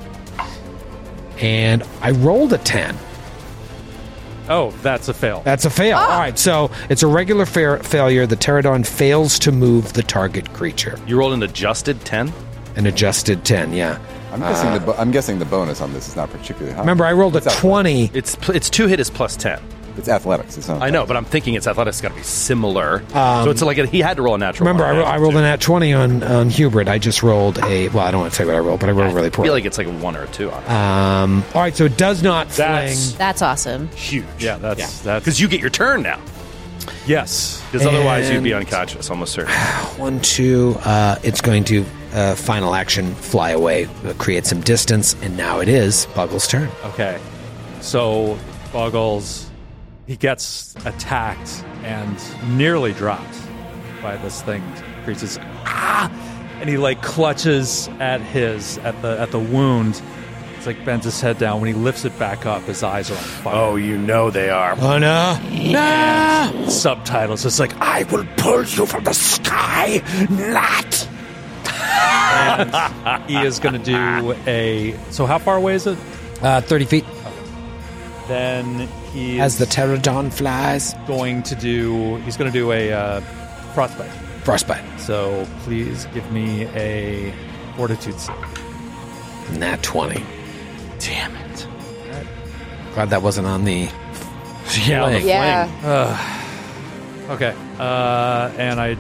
And I rolled a ten. Oh, that's a fail. That's a fail. All right, so it's a regular fa- failure. The pterodon fails to move the target creature. You rolled an adjusted ten? An adjusted ten, yeah. I'm guessing the bo- I'm guessing the bonus on this is not particularly high. Remember, I rolled a What's twenty. It's pl- it's two hit is plus ten. It's athletics. It's not. I know, but I'm thinking it's athletics got to be similar. so it's like a, he had to roll a natural. Remember, I, one. ro- I rolled a nat twenty on, on Hubert. I just rolled a... Well, I don't want to say what I rolled, but I rolled really I poorly. feel like it's like a one or a two on it. Um, all right, so it does not That's- fling. That's awesome. Huge. Yeah, that's Yeah. that's Because you get your turn now. yes. Because otherwise you'd be And- unconscious, almost certain. One, two. Uh, it's going to uh, final action fly away, uh, create some distance, and now it is Buggle's turn. Okay. So Buggles, he gets attacked and nearly dropped by this thing. Creature's ah, and he like clutches at his at the at the wound. It's like bends his head down. When he lifts it back up, his eyes are on fire. Oh, you know they are. Oh, no. No! Subtitles. It's like I will pull you from the sky, not. And he is going to do a. So how far away is it? Uh, thirty feet. Then he As the is pterodon flies. going to do. He's going to do a uh, frostbite. Frostbite. So please give me a fortitude save. Nat twenty. Damn it. Glad that wasn't on the... Yeah. on the Yeah. fling. Okay. Uh, and I.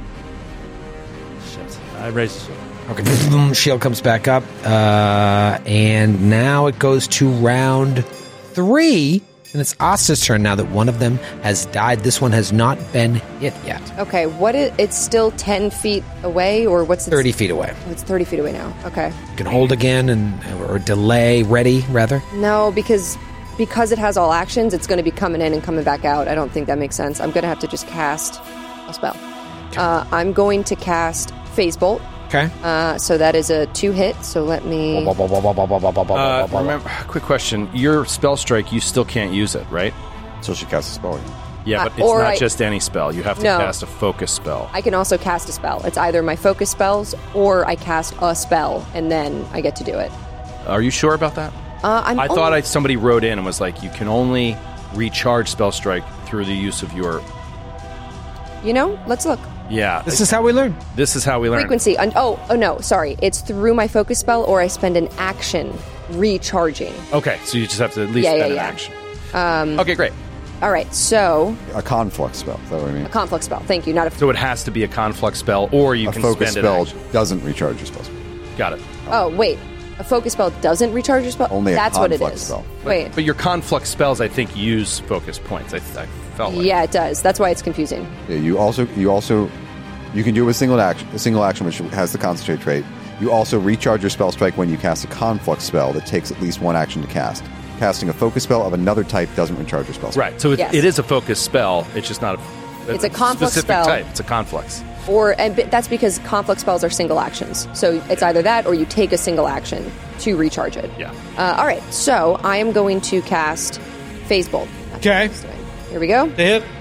Shit. I raised. Okay, boom, shield comes back up. Uh, and now it goes to round three. And it's Asta's turn now that one of them has died. This one has not been hit yet. Okay, what is it's still ten feet away, or what's it? thirty feet away. Oh, it's thirty feet away now. Okay. You can hold again and or delay, ready, rather. No, because because it has all actions, it's going to be coming in and coming back out. I don't think that makes sense. I'm going to have to just cast a spell. Uh, I'm going to cast Phase Bolt. Okay. Uh, so that is a two hit. So let me. Uh, remember, quick question. Your spell strike, you still can't use it, right? So she casts a spell. Yeah, Uh, but it's or not I- just any spell. You have to No. cast a focus spell. I can also cast a spell. It's either my focus spells or I cast a spell and then I get to do it. Are you sure about that? Uh, I'm I only- thought I, somebody wrote in and was like, you can only recharge spell strike through the use of your... You know, let's look. Yeah. This is how we learn. This is how we learn. Frequency. Un- oh, oh no, sorry. It's through my focus spell or I spend an action recharging. Okay, so you just have to at least Yeah, yeah, spend an yeah. action. Um, okay, great. All right, so A conflux spell. Is that what I mean? a conflict spell. Thank you. Not a. So it has to be a conflux spell, or you A can focus spend an spell action. doesn't recharge your spell. Got it. Oh wait, a focus spell doesn't recharge your spell. Only a That's what it conflict is. spell. Wait. But your conflux spells, I think, use focus points. I, I felt like. Yeah, it does. That's why it's confusing. Yeah, you also you also you can do a single action a single action which has the concentrate trait. You also recharge your spell strike when you cast a conflux spell that takes at least one action to cast. Casting a focus spell of another type doesn't recharge your spell strike. Right. So it, Yes. it is a focus spell. It's just not a. It's a conflux specific spell. type. It's a conflux. Or and but that's because conflict spells are single actions. So it's either that or you take a single action to recharge it. Yeah. Uh, all right. So I am going to cast Phase Bolt. That's what Okay. I'm doing. Here we go. The hit.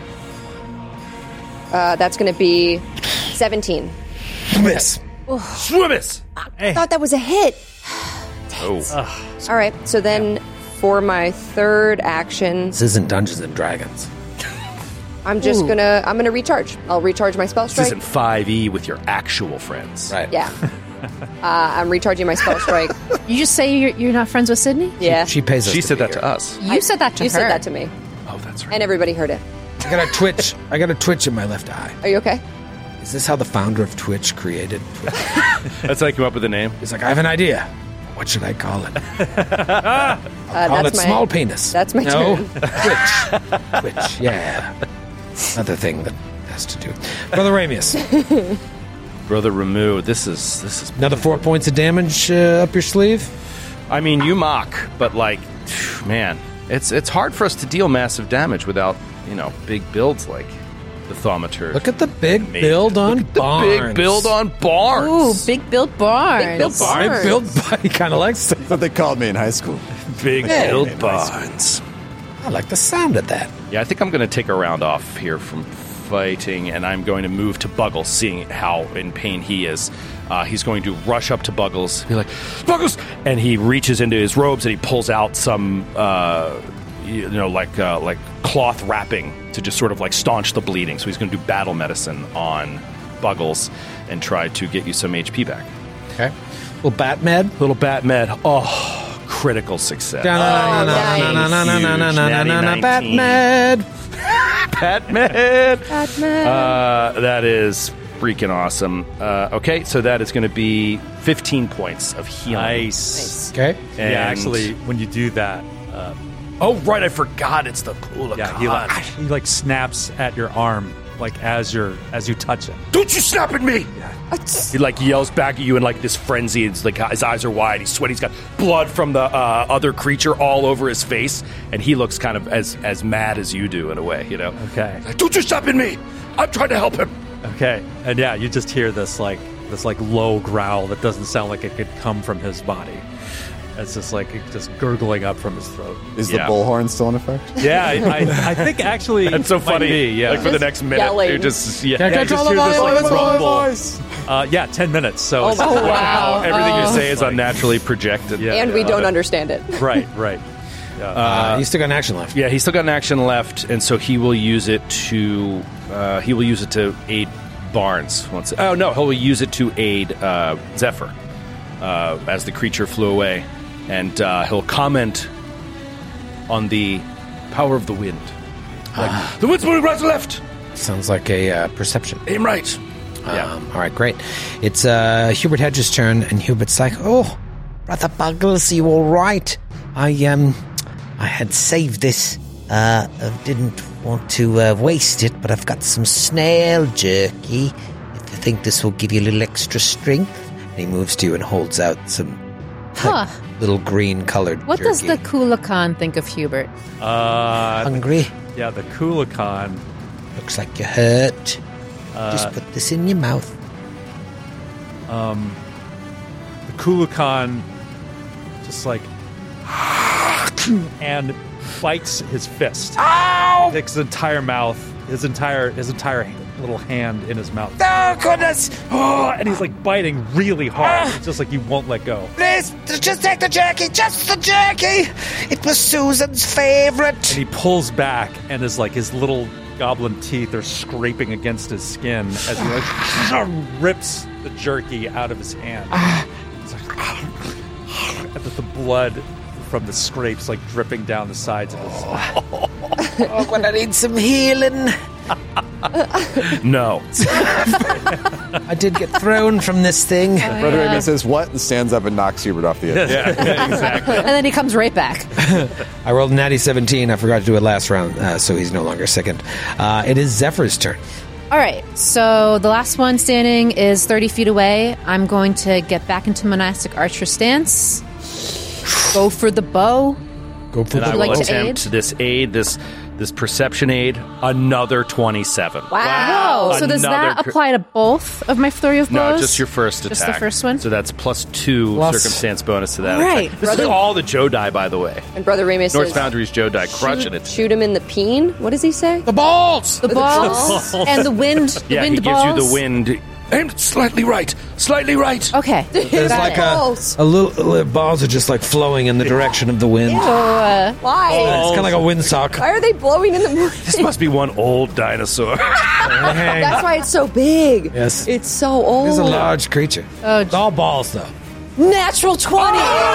Uh, that's going to be seventeen. Miss. Swimmers! I thought that was a hit. Oh. All right. So then for my third action, This isn't Dungeons and Dragons. I'm just gonna I'm gonna recharge. I'll recharge my spell This strike. isn't five E with your actual friends. Right. Yeah. uh, I'm recharging my spell strike. You just say you're, you're not friends with Sydney? Yeah. She pays us She to said be that to here. us. You said that to you her. said that to me, Oh, that's right. and everybody heard it. I got a twitch. I got a twitch in my left eye. Are you okay? Is this how the founder of Twitch created Twitch? That's how I came up with the name. He's like, I have an idea. What should I call it? Uh, Call that's it my small penis. that's my no? turn. Twitch. Twitch, yeah. Another thing that has to do. Brother Ramius. Brother Ramu, this is this is Another four points of damage uh, up your sleeve. I mean, you mock, but like, man, it's it's hard for us to deal massive damage without, you know, big builds like the Thaumaturge. Look at the big Amazing. build on Look at the Barnes. big build on Barnes. Ooh, big build Barnes. Big build Barnes. Big build. He kind of likes it. That's what they called me in high school. Big Yeah. build Barnes. I like the sound of that. Yeah, I think I'm going to take a round off here from fighting, and I'm going to move to Buggles, seeing how in pain he is. Uh, he's going to rush up to Buggles, be like, Buggles! And he reaches into his robes and he pulls out some, uh, you know, like uh, like cloth wrapping to just sort of like staunch the bleeding. So he's going to do battle medicine on Buggles and try to get you some H P back. Okay. Little bat med. Little bat med. Oh, critical success. Bat med. Bat med. Bat med. Uh, that is freaking awesome. Uh, okay, so that is going to be fifteen points of healing. Nice. Okay. And- Yeah, actually, when you do that, uh, Oh, right, I forgot. It's the cool. yeah, he like, he like snaps at your arm like as you're as you touch it. Don't you snap at me! He like yells back at you in like this frenzy. It's like his eyes are wide. He's sweating. He's got blood from the uh, other creature all over his face, and he looks kind of as as mad as you do in a way. You know? Okay. Like, don't you snap at me! I'm trying to help him. Okay, and yeah, you just hear this like this like low growl that doesn't sound like it could come from his body. It's just like just gurgling up from his throat. Is Yeah. the bullhorn still in effect? Yeah, I, I, I think actually That's so might funny. be, yeah, Like for the next minute, yelling. you're just yeah. Can I yeah, control just the hear this, volume? like, Let's rumble. Uh, yeah, ten minutes. So Oh, it's, my- wow. Everything you Oh. say is unnaturally projected. Yeah. And we don't understand it. right, right. Yeah. Uh, he's still got an action left. Yeah, he's still got an action left, and so he will use it to uh, he will use it to aid Barnes. Once, oh no, he'll use it to aid uh, Zephyr uh, as the creature flew away, and uh, he'll comment on the power of the wind. Like, the wind's moving right to left. Sounds like a uh, perception. Aim right. Yeah. Um, all right, great. It's uh, Hubert Hedges' turn, and Hubert's like, "Oh, Brother Buggles, you all right? I um, I had saved this. Uh, I didn't want to uh, waste it, but I've got some snail jerky. If you think this will give you a little extra strength." And he moves to you and holds out some Huh. little green-colored What jerky. does the Kulakan think of Hubert? uh, Hungry? yeah, the Kulakan. Looks like you're hurt. Uh, Just put this in your mouth. um, the Kulakan just like and bites his fist. Ow! Takes his entire mouth, his entire his entire little hand in his mouth. Oh, goodness! Oh, and he's like biting really hard. It's just like he won't let go. Please, just take the jerky, just the jerky. It was Susan's favorite. And he pulls back, and his like his little goblin teeth are scraping against his skin as he like rips the jerky out of his hand. It's like, and with the blood from the scrapes like dripping down the sides of his. Oh, when I need some healing. No. I did get thrown from this thing. Brother Raymond says what and stands up and knocks Hubert off the edge. Yeah, exactly. And then he comes right back. I rolled a natty seventeen. I forgot to do it last round, uh, so he's no longer second. Uh, it is Zephyr's turn. All right, so the last one standing is thirty feet away. I'm going to get back into monastic archer stance. Go for the bow. Go for And the I Would you will like to attempt aid? this aid, this this perception aid, another twenty-seven. Wow. So does that Another cr- apply to both of my flurry of blows? No, just your first attack. Just the first one? So that's plus two Plus- circumstance bonus to that. All right. attack. This Brother- is all the Joe die, by the way. And Brother Remus North says, Foundry's Joe die, crushing shoot, it. shoot him in the peen. What does he say? The balls! The balls and the wind. The Yeah, wind he gives balls. you the wind. Aimed slightly right, slightly right. Okay. There's got like it. a, Balls. a little, uh, balls are just like flowing in the direction of the wind. So, uh, Why? It's kind of like a windsock. Why are they blowing in the morning? This must be one old dinosaur. That's why it's so big. Yes. It's so old. It's a large creature. Oh, It's all balls, though. Natural twenty.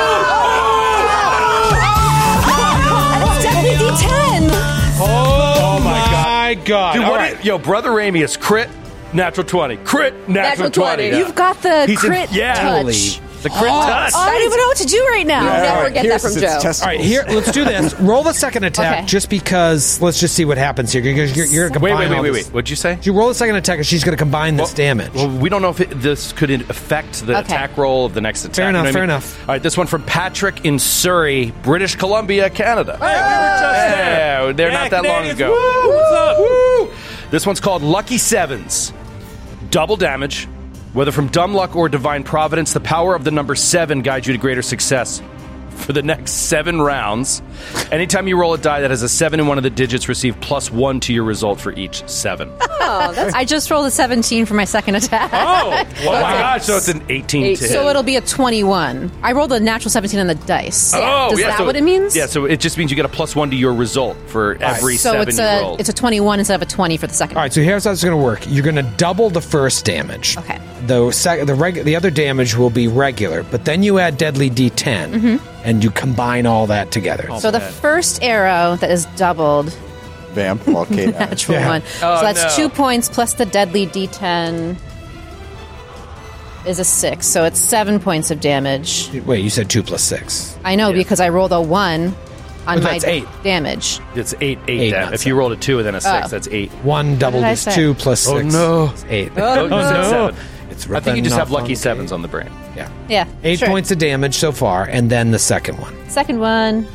That's definitely D ten. Oh, my God. God. Dude, All what right. is- yo, Brother Ramius, crit, natural twenty. Crit, natural, Natural twenty. twenty. You've got the He's in- crit yeah. touch. Holy The crit touch. Oh, I don't even know what to do right now. You All never right, get that here's from its Joe. testicles. All right, here, let's do this. Roll the second attack Okay. just because, let's just see what happens here. You're, you're, you're gonna Wait, combine wait, wait, all wait, this. wait. What'd you say? You roll the second attack and she's going to combine this damage. Well, we don't know if it, this could affect the Okay. attack roll of the next attack. Fair You know enough, what I fair mean? enough. All right, this one from Patrick in Surrey, British Columbia, Canada. Hey, we were just there. Yeah, they're Yeah, not that long Canadians, ago. woo! What's up? Woo! This one's called Lucky Sevens. Double damage. Whether from dumb luck or divine providence, the power of the number seven guides you to greater success. For the next seven rounds, anytime you roll a die that has a seven in one of the digits, receive plus one to your result for each seven. Oh, that's I just rolled a seventeen for my second attack. Oh, well, my gosh, so it's an eighteen Eight. to hit. So it'll be a twenty-one. I rolled a natural seventeen on the dice. Oh, Does yeah, that so- what it means? Yeah, so it just means you get a plus one to your result for every So seven it's you a roll. it's a twenty-one instead of a twenty for the second. All right, so here's how it's going to work. You're going to double the first damage. Okay. The sec- the reg- the other damage will be regular, but then you add deadly D ten, Mm-hmm. and you combine all that together. So the first arrow that is doubled, Vamp while Kate adds. natural Yeah. one. Oh, so that's no. two points plus the deadly D ten is a six. So it's seven points of damage. Wait, you said two plus six. I know because I rolled a one on But my that's eight. damage. It's eight, eight, Eight, dam- not If you seven. rolled a two and then a six, Oh. that's eight. One doubled did I is say? two plus Oh, six. no. is eight. Oh, you said no. seven. It's I think you ripping just have off lucky on sevens Kate. on the brain. Yeah. Yeah. Eight sure. points of damage so far, and then the second one. Second one.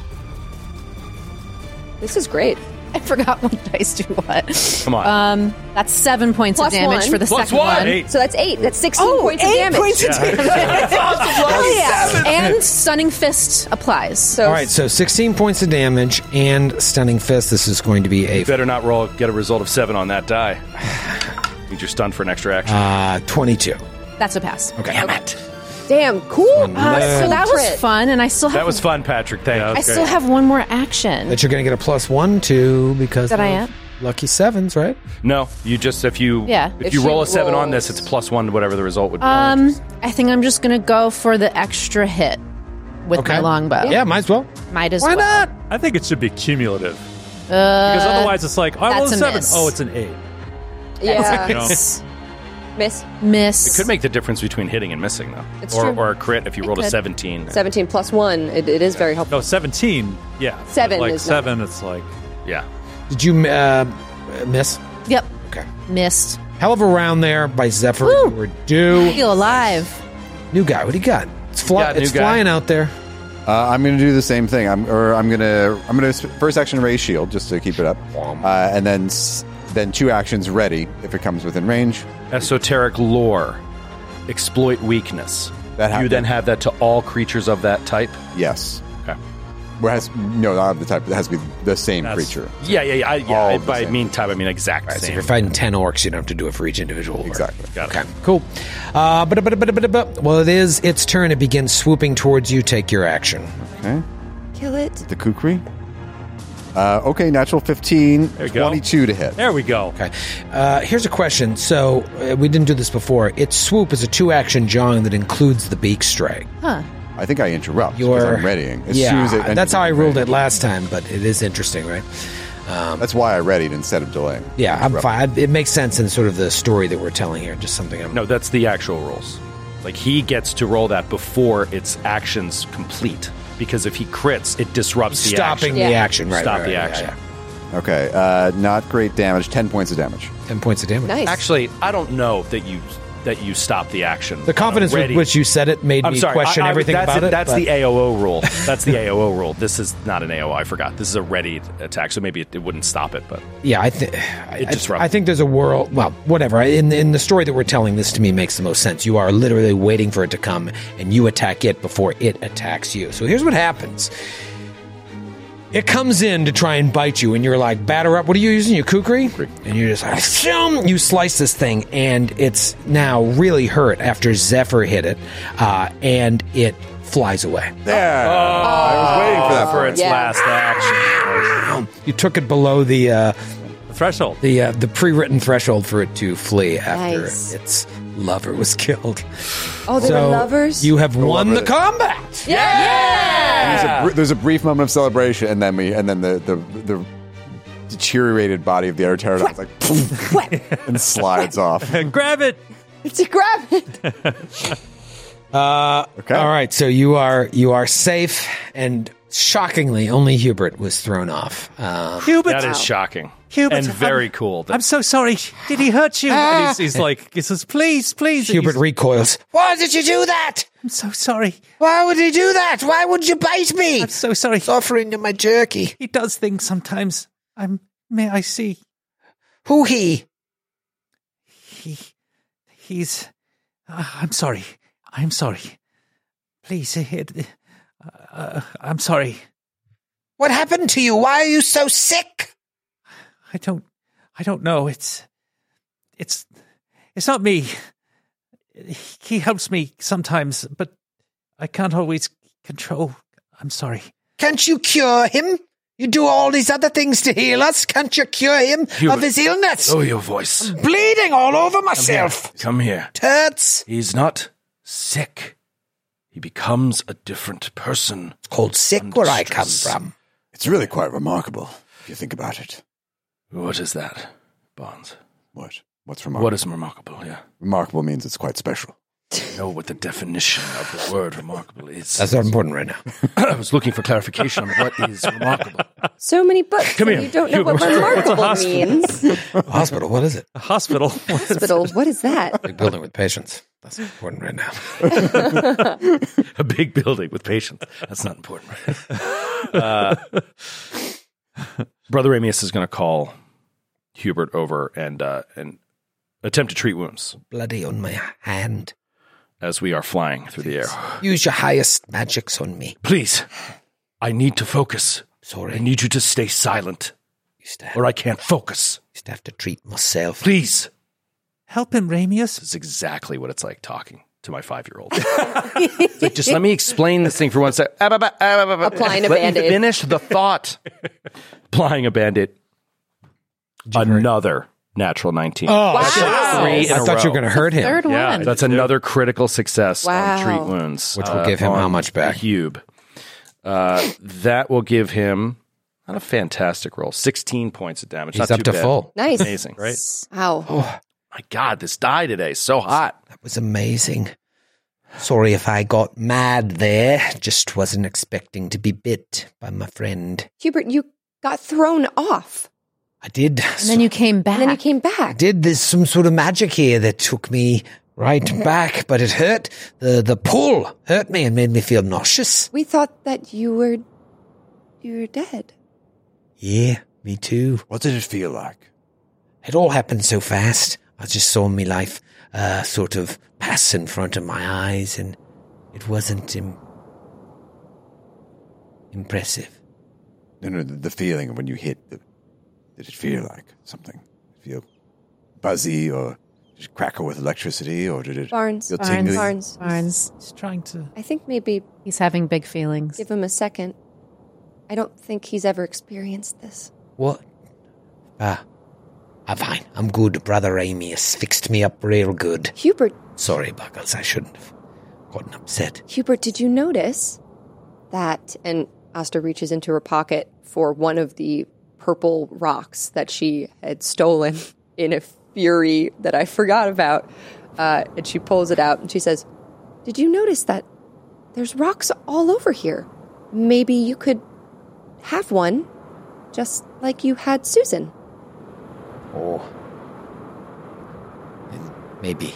this is great. I forgot what dice do what. Come on. Um, that's seven points Plus of damage one. for the Plus second one. one. Eight. So that's eight. That's sixteen Oh, points of eight damage. points of damage. Oh, yeah. And stunning fist applies. So All right, so sixteen points of damage and stunning fist. This is going to be a You better not roll, get a result of seven on that die. Means you're stunned for an extra action. uh, twenty-two. That's a pass. Okay. Damn it. damn cool. Uh, so that was Crit. fun, and I still have That was fun, Patrick. Thank you. I still have one more action. That you're going to get a plus one to because That I of am? lucky sevens, right? No, you just, if you Yeah. if, If you she roll a seven on rolls- this, it's plus one to whatever the result would be. Um, I think I'm just gonna go for the extra hit with Okay. my longbow. Yeah, might as well. Might as Why well. not? I think it should be cumulative. Uh, Because otherwise it's like, oh, I rolled that's a a seven. miss. Oh, it's an eight. Yeah, You know? miss miss. It could make the difference between hitting and missing, though. It's or, true. or a crit if you rolled a could. seventeen. seventeen plus one. It, it is very helpful. No, seventeen. Yeah. But Seven Like is not- seven, it's like, Yeah. Did you uh, miss? Yep. Okay. Missed. Hell of a round there by Zephyr. Woo. You were due. Feel alive. New guy. What do you got? It's, fly- Got a new it's guy. flying out there. Uh, I'm going to do the same thing. I'm or I'm going to I'm going to first action raise shield just to keep it up, uh, and then s- then two actions ready if it comes within range. Esoteric lore. Exploit weakness. That you happened. then have that to all creatures of that type. Yes. Okay. Whereas no, not of the type. It has to be the same That's- creature. Yeah, yeah, yeah. I, yeah All I, the by same. mean type, I mean exact Right, so if same. you're fighting ten orcs, you don't have to do it for each individual orc. Exactly. Got it. Okay, cool. Uh, but, but, but, but, but, well, it is its turn. It begins swooping towards you. Take your action. Okay. Kill it. The kukri. Uh, okay, natural fifteen, There you go. twenty-two to hit. there we go. Okay. Uh, here's a question. So uh, we didn't do this before. Its swoop is a two-action jawing that includes the beak strike. Huh. I think I interrupt Your because I'm readying. As yeah, soon as it enters that's how I within ruled it range. last time. But it is interesting, right? That's why I readied instead of delaying. Yeah, I'm Interrupt. fine. It makes sense in sort of the story that we're telling here. Just something I'm. No, that's the actual rules. Like, he gets to roll that before its actions complete. Because if he crits, it disrupts the stopping action. the Yeah. action. Right. Stop right, the right, action. yeah, Okay, uh, not great damage. Ten points of damage. yeah. Ten points of damage. Nice. Actually, I don't know that you that you stop the action. The confidence Ready. with which you said it made I'm me sorry, question I- I- everything that's about it. That's but- the A O O rule. That's the A O O rule. This is not an A O O. I forgot. This is a ready attack, so maybe it, it wouldn't stop it. But Yeah, I think It I, disrupts. I think there's a world. Well, whatever. In in the story that we're telling, this to me makes the most sense. You are literally waiting for it to come, and you attack it before it attacks you. So here's what happens. It comes in to try and bite you, and you're like, batter up. What are you using? Your kukri? And you're just like, "Shum!" You slice this thing, and it's now really hurt after Zephyr hit it, uh, and it flies away. There. I was waiting for that for for its Yeah. last action. You took it below the uh, The threshold. the uh, the pre-written threshold for it to flee after Nice. its lover was killed. Oh, they so were lovers. you have won lover the that- combat. There's a, br- there's a brief moment of celebration, and then we, and then the the, the deteriorated body of the other pterodon is like, poof, and slides off. And grab it. to grab it. Uh, Okay. All right, so you are you are safe, and shockingly, only Hubert was thrown off. Um, Hubert, That is shocking. Hubert, and very I'm- cool. that- I'm so sorry. Did he hurt you? And he's, he's like, he says, please, please. And Hubert he's- recoils. Why did you do that? I'm so sorry. Why would he do that? Why would you bite me? I'm so sorry. It's offering to my jerky. He does things sometimes. I'm. May I see? Who he? He. He's. Uh, I'm sorry. I'm sorry. Please. It, uh, I'm sorry. What happened to you? Why are you so sick? I don't. I don't know. It's. It's. It's not me. He helps me sometimes, but I can't always control. I'm sorry. Can't you cure him? You do all these other things to heal us. Can't you cure him Hubert, of his illness? Lower your voice. Bleeding all over myself. Come here. Turds. He's not sick. He becomes a different person. It's called sick Under where I come stress. from. It's really quite remarkable if you think about it. What is that, Bonds? What? What's remarkable? What is remarkable? Yeah. remarkable means it's quite special. I know what the definition of the word remarkable is. That's not important right now. I was looking for clarification on what is remarkable. So many books, Come and here. you don't know what Hubert. remarkable means. Hospital, what is it? A hospital. Hospital, what is that? Big building with patients. That's important right now. A big building with patients. That's not important. Uh, Brother Amius is going to call Hubert over and uh, and attempt to treat wounds Bloody on my hand. as we are flying through the air. Use your highest magics on me. Please, I need to focus. Sorry. I need you to stay silent, Used to have, or I can't focus. used to have to treat myself. Please. Help him, Ramius. This is exactly what it's like talking to my five-year-old. It's like, just let me explain this thing for one sec. Applying a Let me Band-Aid. finish the thought. Applying a Band-Aid. Another natural nineteen. Oh, Wow. Three in I a thought you row. were going to hurt him. Third Yeah, one. That's another critical success Wow. on treat wounds. Which will give him on how much back? Hube. Uh, that will give him not a fantastic roll. sixteen points of damage. He's Not up too to bad. full. Nice. Amazing, right? Wow. My God, this die today is so hot. That was amazing. Sorry if I got mad there. Just wasn't expecting to be bit by my friend. Hubert, you got thrown off, I did. And then you came back. and then you came I back. did. There's some sort of magic here that took me right back, but it hurt. The the pull hurt me and made me feel nauseous. We thought that you were, you were dead. Yeah, me too. What did it feel like? It all happened so fast. I just saw my life uh, sort of pass in front of my eyes, and it wasn't Im- impressive. No, no, the, the feeling of when you hit. The, did it feel like something? Feel buzzy or just crackle with electricity, or did it Barnes. feel Barnes. tingly? Barnes. Barnes. He's trying to. I think maybe He's having big feelings. give him a second. I don't think he's ever experienced this. What? Ah, I'm fine. I'm good. Brother Amius fixed me up real good. Hubert, Sorry, Buckles. I shouldn't have gotten upset. Hubert, did you notice that? And Asta reaches into her pocket for one of the purple rocks that she had stolen in a fury that I forgot about. Uh, and she pulls it out and she says, "Did you notice that there's rocks all over here? Maybe you could have one, just like you had Susan." Oh. Maybe.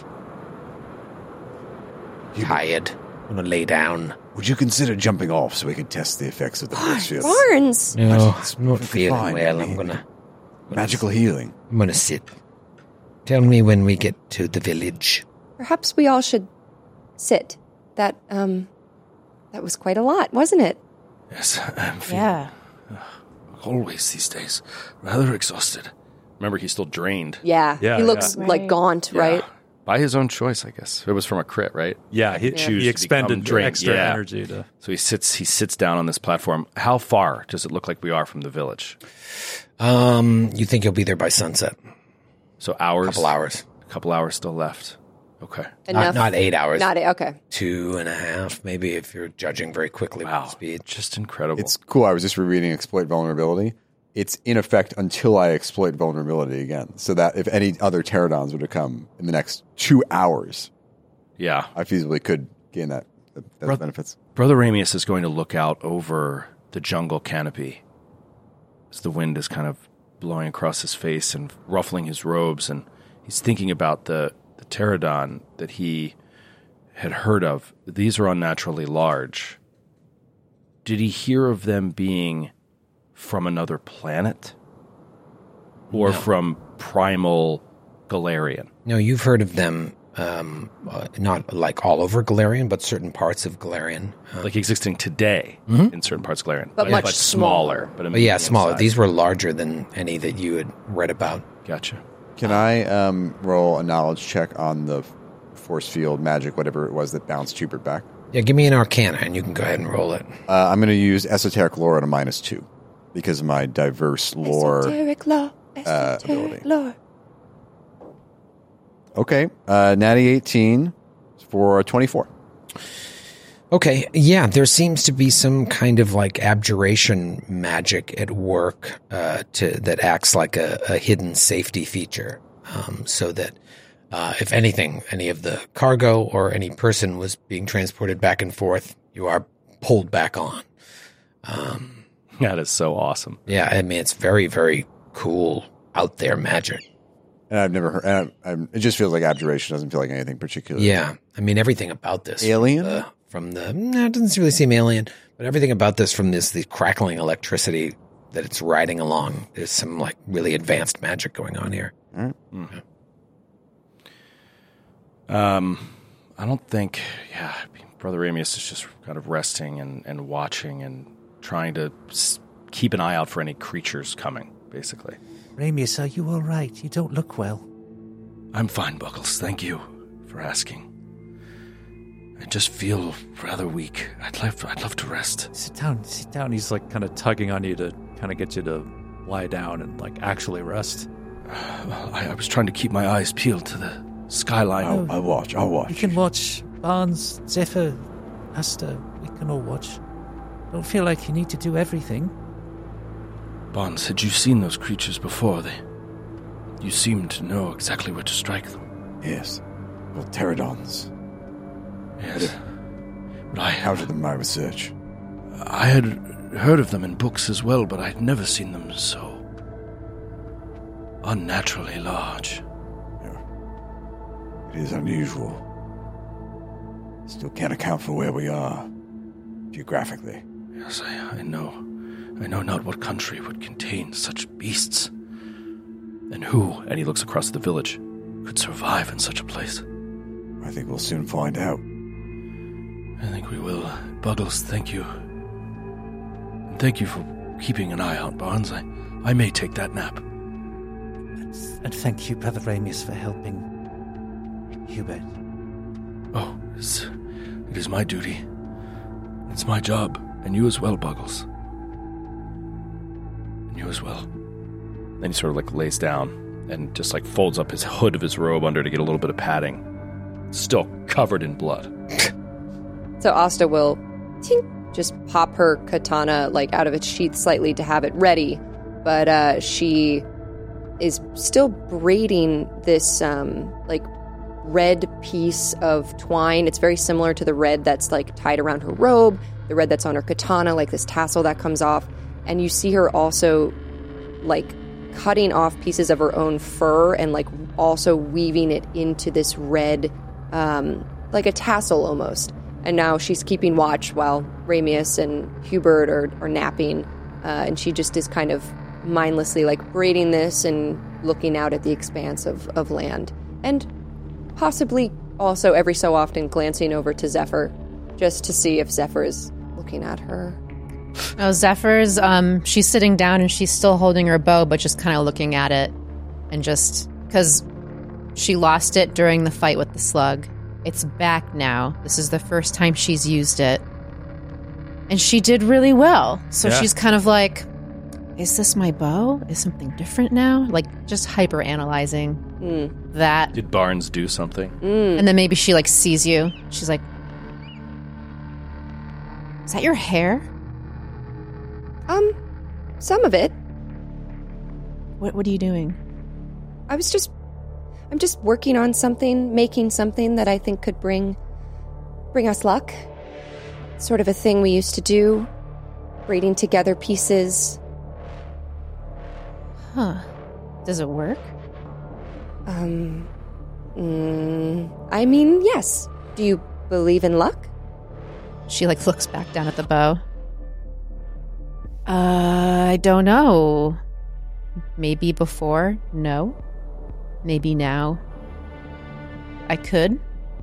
Tired. I'm gonna lay down. Would you consider jumping off so we could test the effects of the force field? Barnes! No, It's I'm not perfectly feeling fine, well. maybe. I'm gonna, Magical healing. I'm gonna sit. Tell me when we get to the village. Perhaps we all should sit. That, um, that was quite a lot, wasn't it? Yes, I'm feeling Yeah. always these days rather exhausted. Remember, he's still drained. Yeah. Yeah, he looks yeah. like Right. gaunt, Yeah. right? By his own choice, I guess. It was from a crit, right? Yeah, he, Choose he to expended become drained. extra Yeah. energy to. So he sits. He sits down on this platform. How far does it look like we are from the village? Um, you think you'll be there by sunset? So hours. Couple hours. A couple hours still left. Okay. Not, not eight hours. Not eight, okay. Two and a half, maybe, if you're judging very quickly Wow. with speed. Just incredible. It's cool. I was just rereading Exploit Vulnerability. It's in effect until I exploit vulnerability again. So that if any other pterodons were to come in the next two hours, yeah. I feasibly could gain that those Bro- benefits. Brother Ramius is going to look out over the jungle canopy as the wind is kind of blowing across his face and ruffling his robes, and he's thinking about the, the pterodon that he had heard of. These are unnaturally large. Did he hear of them being from another planet? Or No. from primal Galarian? No, you've heard of them, um, uh, not like all over Galarian, but certain parts of Galarian. Uh, Like existing today in certain parts of Galarian. But much smaller. smaller. But, a but yeah, medium smaller. size. These were larger than any that you had read about. Gotcha. Can I um, roll a knowledge check on the force field magic, whatever it was that bounced Hubert back? Yeah, give me an Arcana, and you can go ahead and roll it. Uh, I'm going to use esoteric lore at a minus two because of my diverse lore. Esoteric law. uh, Esoteric ability. lore. Okay, uh, natty eighteen for twenty-four. Okay, yeah, there seems to be some kind of like abjuration magic at work uh, to that acts like a, a hidden safety feature, um, so that uh, if anything, any of the cargo or any person was being transported back and forth, you are pulled back on. Um, That is so awesome. yeah, I mean, it's very, very cool out there magic. And I've never heard. And I, I'm, it just feels like abjuration. Doesn't feel like anything particular. Yeah, I mean, everything about this. Alien? From the, from the no, it doesn't really seem alien, but everything about this from this the crackling electricity that it's riding along. There's some like really advanced magic going on here. Um, I don't think, yeah, I mean, Brother Ramius is just kind of resting and, and watching and trying to s- keep an eye out for any creatures coming, basically. Ramius, are you all right? You don't look well. I'm fine, Buckles. Thank you for asking. I just feel rather weak. I'd love, I'd love to rest. Sit down, sit down. He's like kind of tugging on you to kind of get you to lie down and like actually rest. I, I was trying to keep my eyes peeled to the skyline. I'll, I'll watch. I'll watch. You can watch Barnes, Zephyr, Asta. We can all watch. Don't feel like you need to do everything. Bonds, had you seen those creatures before? They, you seemed to know exactly where to strike them. Yes. Well, pterodons. Yes. But I, How did my research? I had heard of them in books as well, but I'd never seen them so unnaturally large. It is unusual. Still can't account for where we are geographically. Yes, I, I know. I know not what country would contain such beasts. And who, and he looks across the village, could survive in such a place. I think we'll soon find out. I think we will. Buggles, thank you. And thank you for keeping an eye out, Barnes. I, I may take that nap. And thank you, Brother Ramius, for helping Hubert. Oh, it's, it is my duty. It's my job. And you as well, Buggles. And you as well. Then he sort of like lays down and just like folds up his hood of his robe under to get a little bit of padding. Still covered in blood. So Asta will tink, just pop her katana like out of its sheath slightly to have it ready, but uh, she is still braiding this um, like red piece of twine. It's very similar to the red that's like tied around her robe, the red that's on her katana, like this tassel that comes off, and you see her also like cutting off pieces of her own fur and like also weaving it into this red, um, like a tassel almost. And now she's keeping watch while Ramius and Hubert are, are napping. Uh, and she just is kind of mindlessly like braiding this and looking out at the expanse of, of land. And possibly also every so often glancing over to Zephyr just to see if Zephyr is looking at her. Oh, Zephyr's, um, she's sitting down and she's still holding her bow, but just kind of looking at it. And just, because she lost it during the fight with the slug. It's back now. This is the first time she's used it. And she did really well. So Yeah. she's kind of like, is this my bow? Is something different now? Like, just hyper-analyzing Mm. that. Did Barnes do something? Mm. And then maybe she, like, sees you. She's like, is that your hair? Um, some of it. What, what are you doing? I was just, I'm just working on something, making something that I think could bring bring us luck. Sort of a thing we used to do, braiding together pieces. Huh. Does it work? Um, mm, I mean, yes. Do you believe in luck? She, like, looks back down at the bow. Uh, I don't know. Maybe before? No. Maybe now. I could.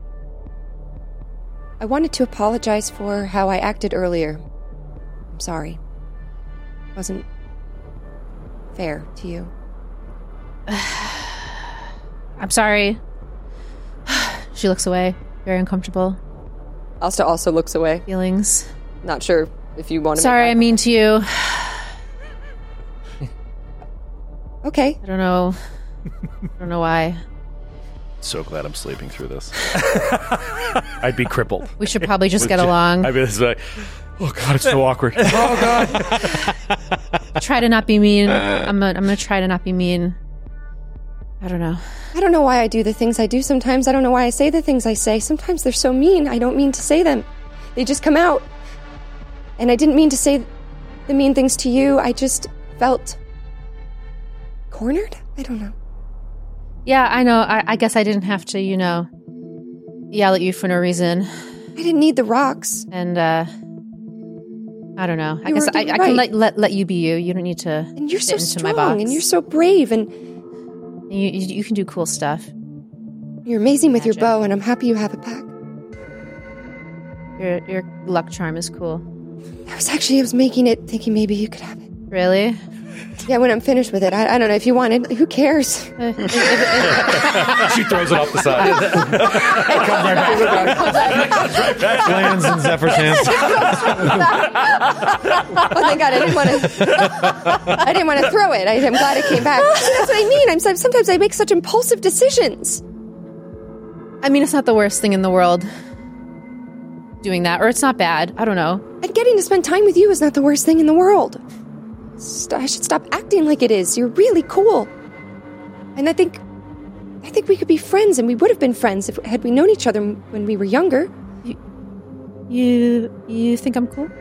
I wanted to apologize for how I acted earlier. I'm sorry. It wasn't fair to you. I'm sorry. She looks away, very uncomfortable. Asta also looks away. Feelings. Not sure if you want to Sorry, make I mean to you. Okay. I don't know. I don't know why. So glad I'm sleeping through this. I'd be crippled. We should probably just get Legit. along. I'd be this like, oh God, it's so awkward. Oh God. Try to not be mean. I'm gonna, I'm gonna try to not be mean. I don't know. I don't know why I do the things I do sometimes. I don't know why I say the things I say. Sometimes they're so mean. I don't mean to say them. They just come out. And I didn't mean to say the mean things to you. I just felt cornered? I don't know. Yeah, I know. I, I guess I didn't have to, you know, yell at you for no reason. I didn't need the rocks. And, uh, I don't know. I You guess were I, I right. can let, let let you be you. You don't need to And you're so fit into my strong, box. and you're so brave, and You, you, you can do cool stuff. you're amazing with your Magic. bow, and I'm happy you have it back. Your your luck charm is cool. I was actually, I was making it, thinking maybe you could have it. Really? Yeah, when I'm finished with it. I, I don't know if you want it. Who cares? Uh, if- if- She throws it off the side. Lands in Zephyr's hands. Oh, thank God! I didn't want to. I didn't want to throw it. I, I'm glad it came back. That's what I mean. I'm so- sometimes I make such impulsive decisions. I mean, it's not the worst thing in the world doing that, or it's not bad. I don't know. And getting to spend time with you is not the worst thing in the world. St- I should stop acting like it is. You're really cool, and I think, I think we could be friends, and we would have been friends if had we known each other when we were younger. You you think I'm cool?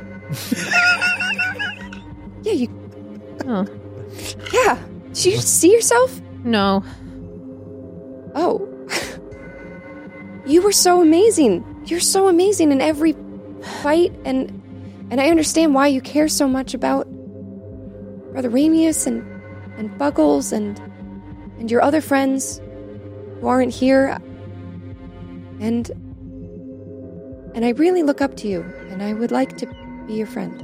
Yeah, you. Oh Yeah. Did you see yourself? no. Oh. You were so amazing. You're so amazing in every fight, and and I understand why you care so much about Brother Ramius and and Buggles and and your other friends who aren't here. And and I really look up to you, and I would like to be your friend.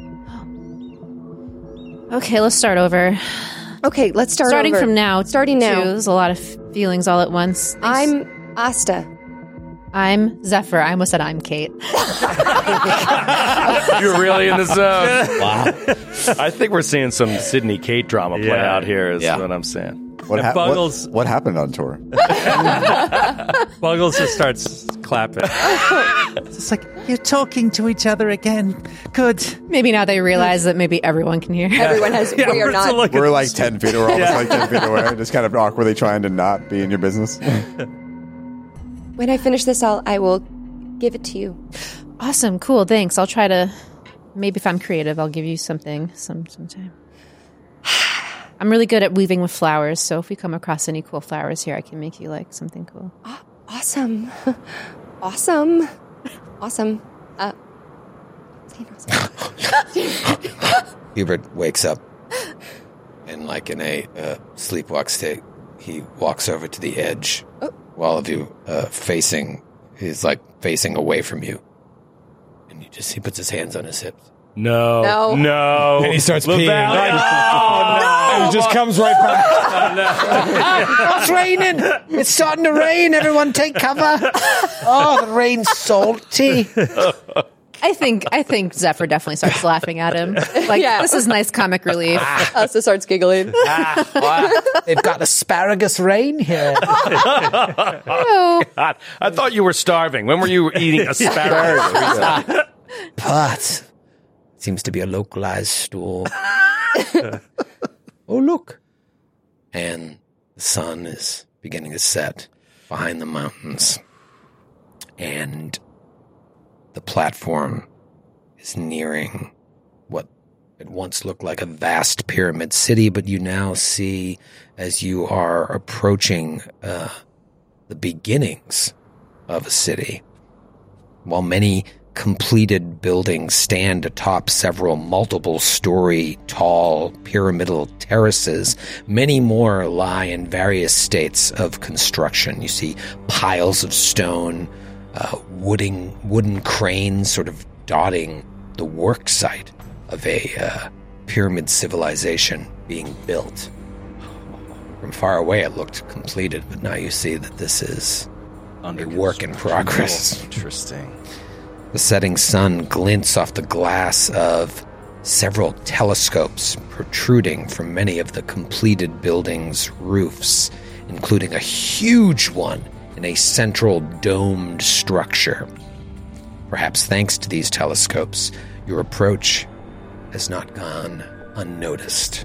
Okay, let's start over. Okay, let's start Starting over. from now. Starting too. now. There's a lot of feelings all at once. I'm Asta. I'm Zephyr. I almost said I'm Kate. You're really in the zone. Wow. I think we're seeing some Sydney Kate drama play Yeah. out here, is Yeah. what I'm saying. What, And hap- what, Buggles- what happened on tour? Buggles just starts clapping. It's like, you're talking to each other again. Good. Maybe now they realize that maybe everyone can hear. Everyone has. we are we're not. still looking- We're like ten feet, we're almost like ten feet away, just kind of awkwardly trying to not be in your business. When I finish this, I'll I will give it to you. Awesome, cool, thanks. I'll try to. Maybe if I'm creative, I'll give you something some sometime. I'm really good at weaving with flowers, so if we come across any cool flowers here, I can make you like something cool. Awesome. Awesome. Awesome. Uh, Hubert wakes up and, like in a uh, sleepwalk state, he walks over to the edge. Oh. While of you uh, facing, he's like facing away from you, and you just he puts his hands on his hips. No. No. No. And he starts Lavelle, peeing. No. And it just comes right back. It's raining. It's starting to rain. Everyone take cover. Oh, the rain's salty. I think I think Zephyr definitely starts laughing at him. Like Yeah. this is nice comic relief. Asta starts giggling. They've got asparagus rain here. Oh, God, I thought you were starving. When were you eating asparagus? But seems to be a localized stool. Oh, look. And the sun is beginning to set behind the mountains. And the platform is nearing what it once looked like a vast pyramid city, but you now see, as you are approaching uh, the beginnings of a city, while many completed buildings stand atop several multiple-story tall pyramidal terraces, many more lie in various states of construction. You see piles of stone, uh, wooden, wooden cranes sort of dotting the work site of a uh, pyramid civilization being built. From far away it looked completed, but now you see that this is Under a work in progress. Interesting. The setting sun glints off the glass of several telescopes protruding from many of the completed buildings' roofs, including a huge one in a central domed structure. Perhaps thanks to these telescopes, your approach has not gone unnoticed.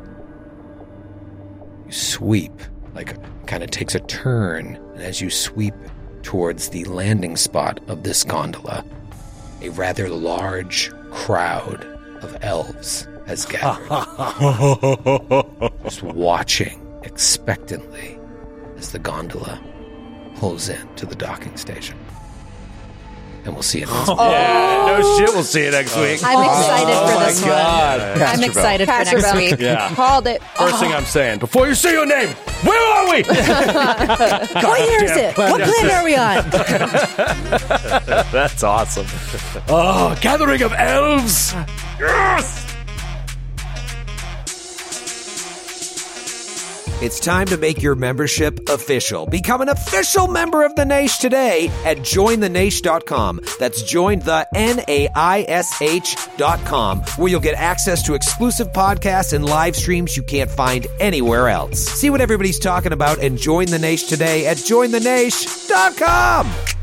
You sweep, like kind of takes a turn, and as you sweep towards the landing spot of this gondola, a rather large crowd of elves has gathered, just watching expectantly as the gondola pulls in to the docking station. And we'll see you next week. Yeah, no shit, we'll see you next week. I'm excited Oh for my this God. one. I'm excited for next Casterbell. week. Yeah. Called it. First thing I'm saying, before you say your name, where are we? What year is it? What planet are we on? That's awesome. Oh, gathering of elves. Yes! It's time to make your membership official. Become an official member of the Naish today at join the naish dot com. That's join the N A I S H dot com, where you'll get access to exclusive podcasts and live streams you can't find anywhere else. See what everybody's talking about and join the Naish today at join the naish dot com.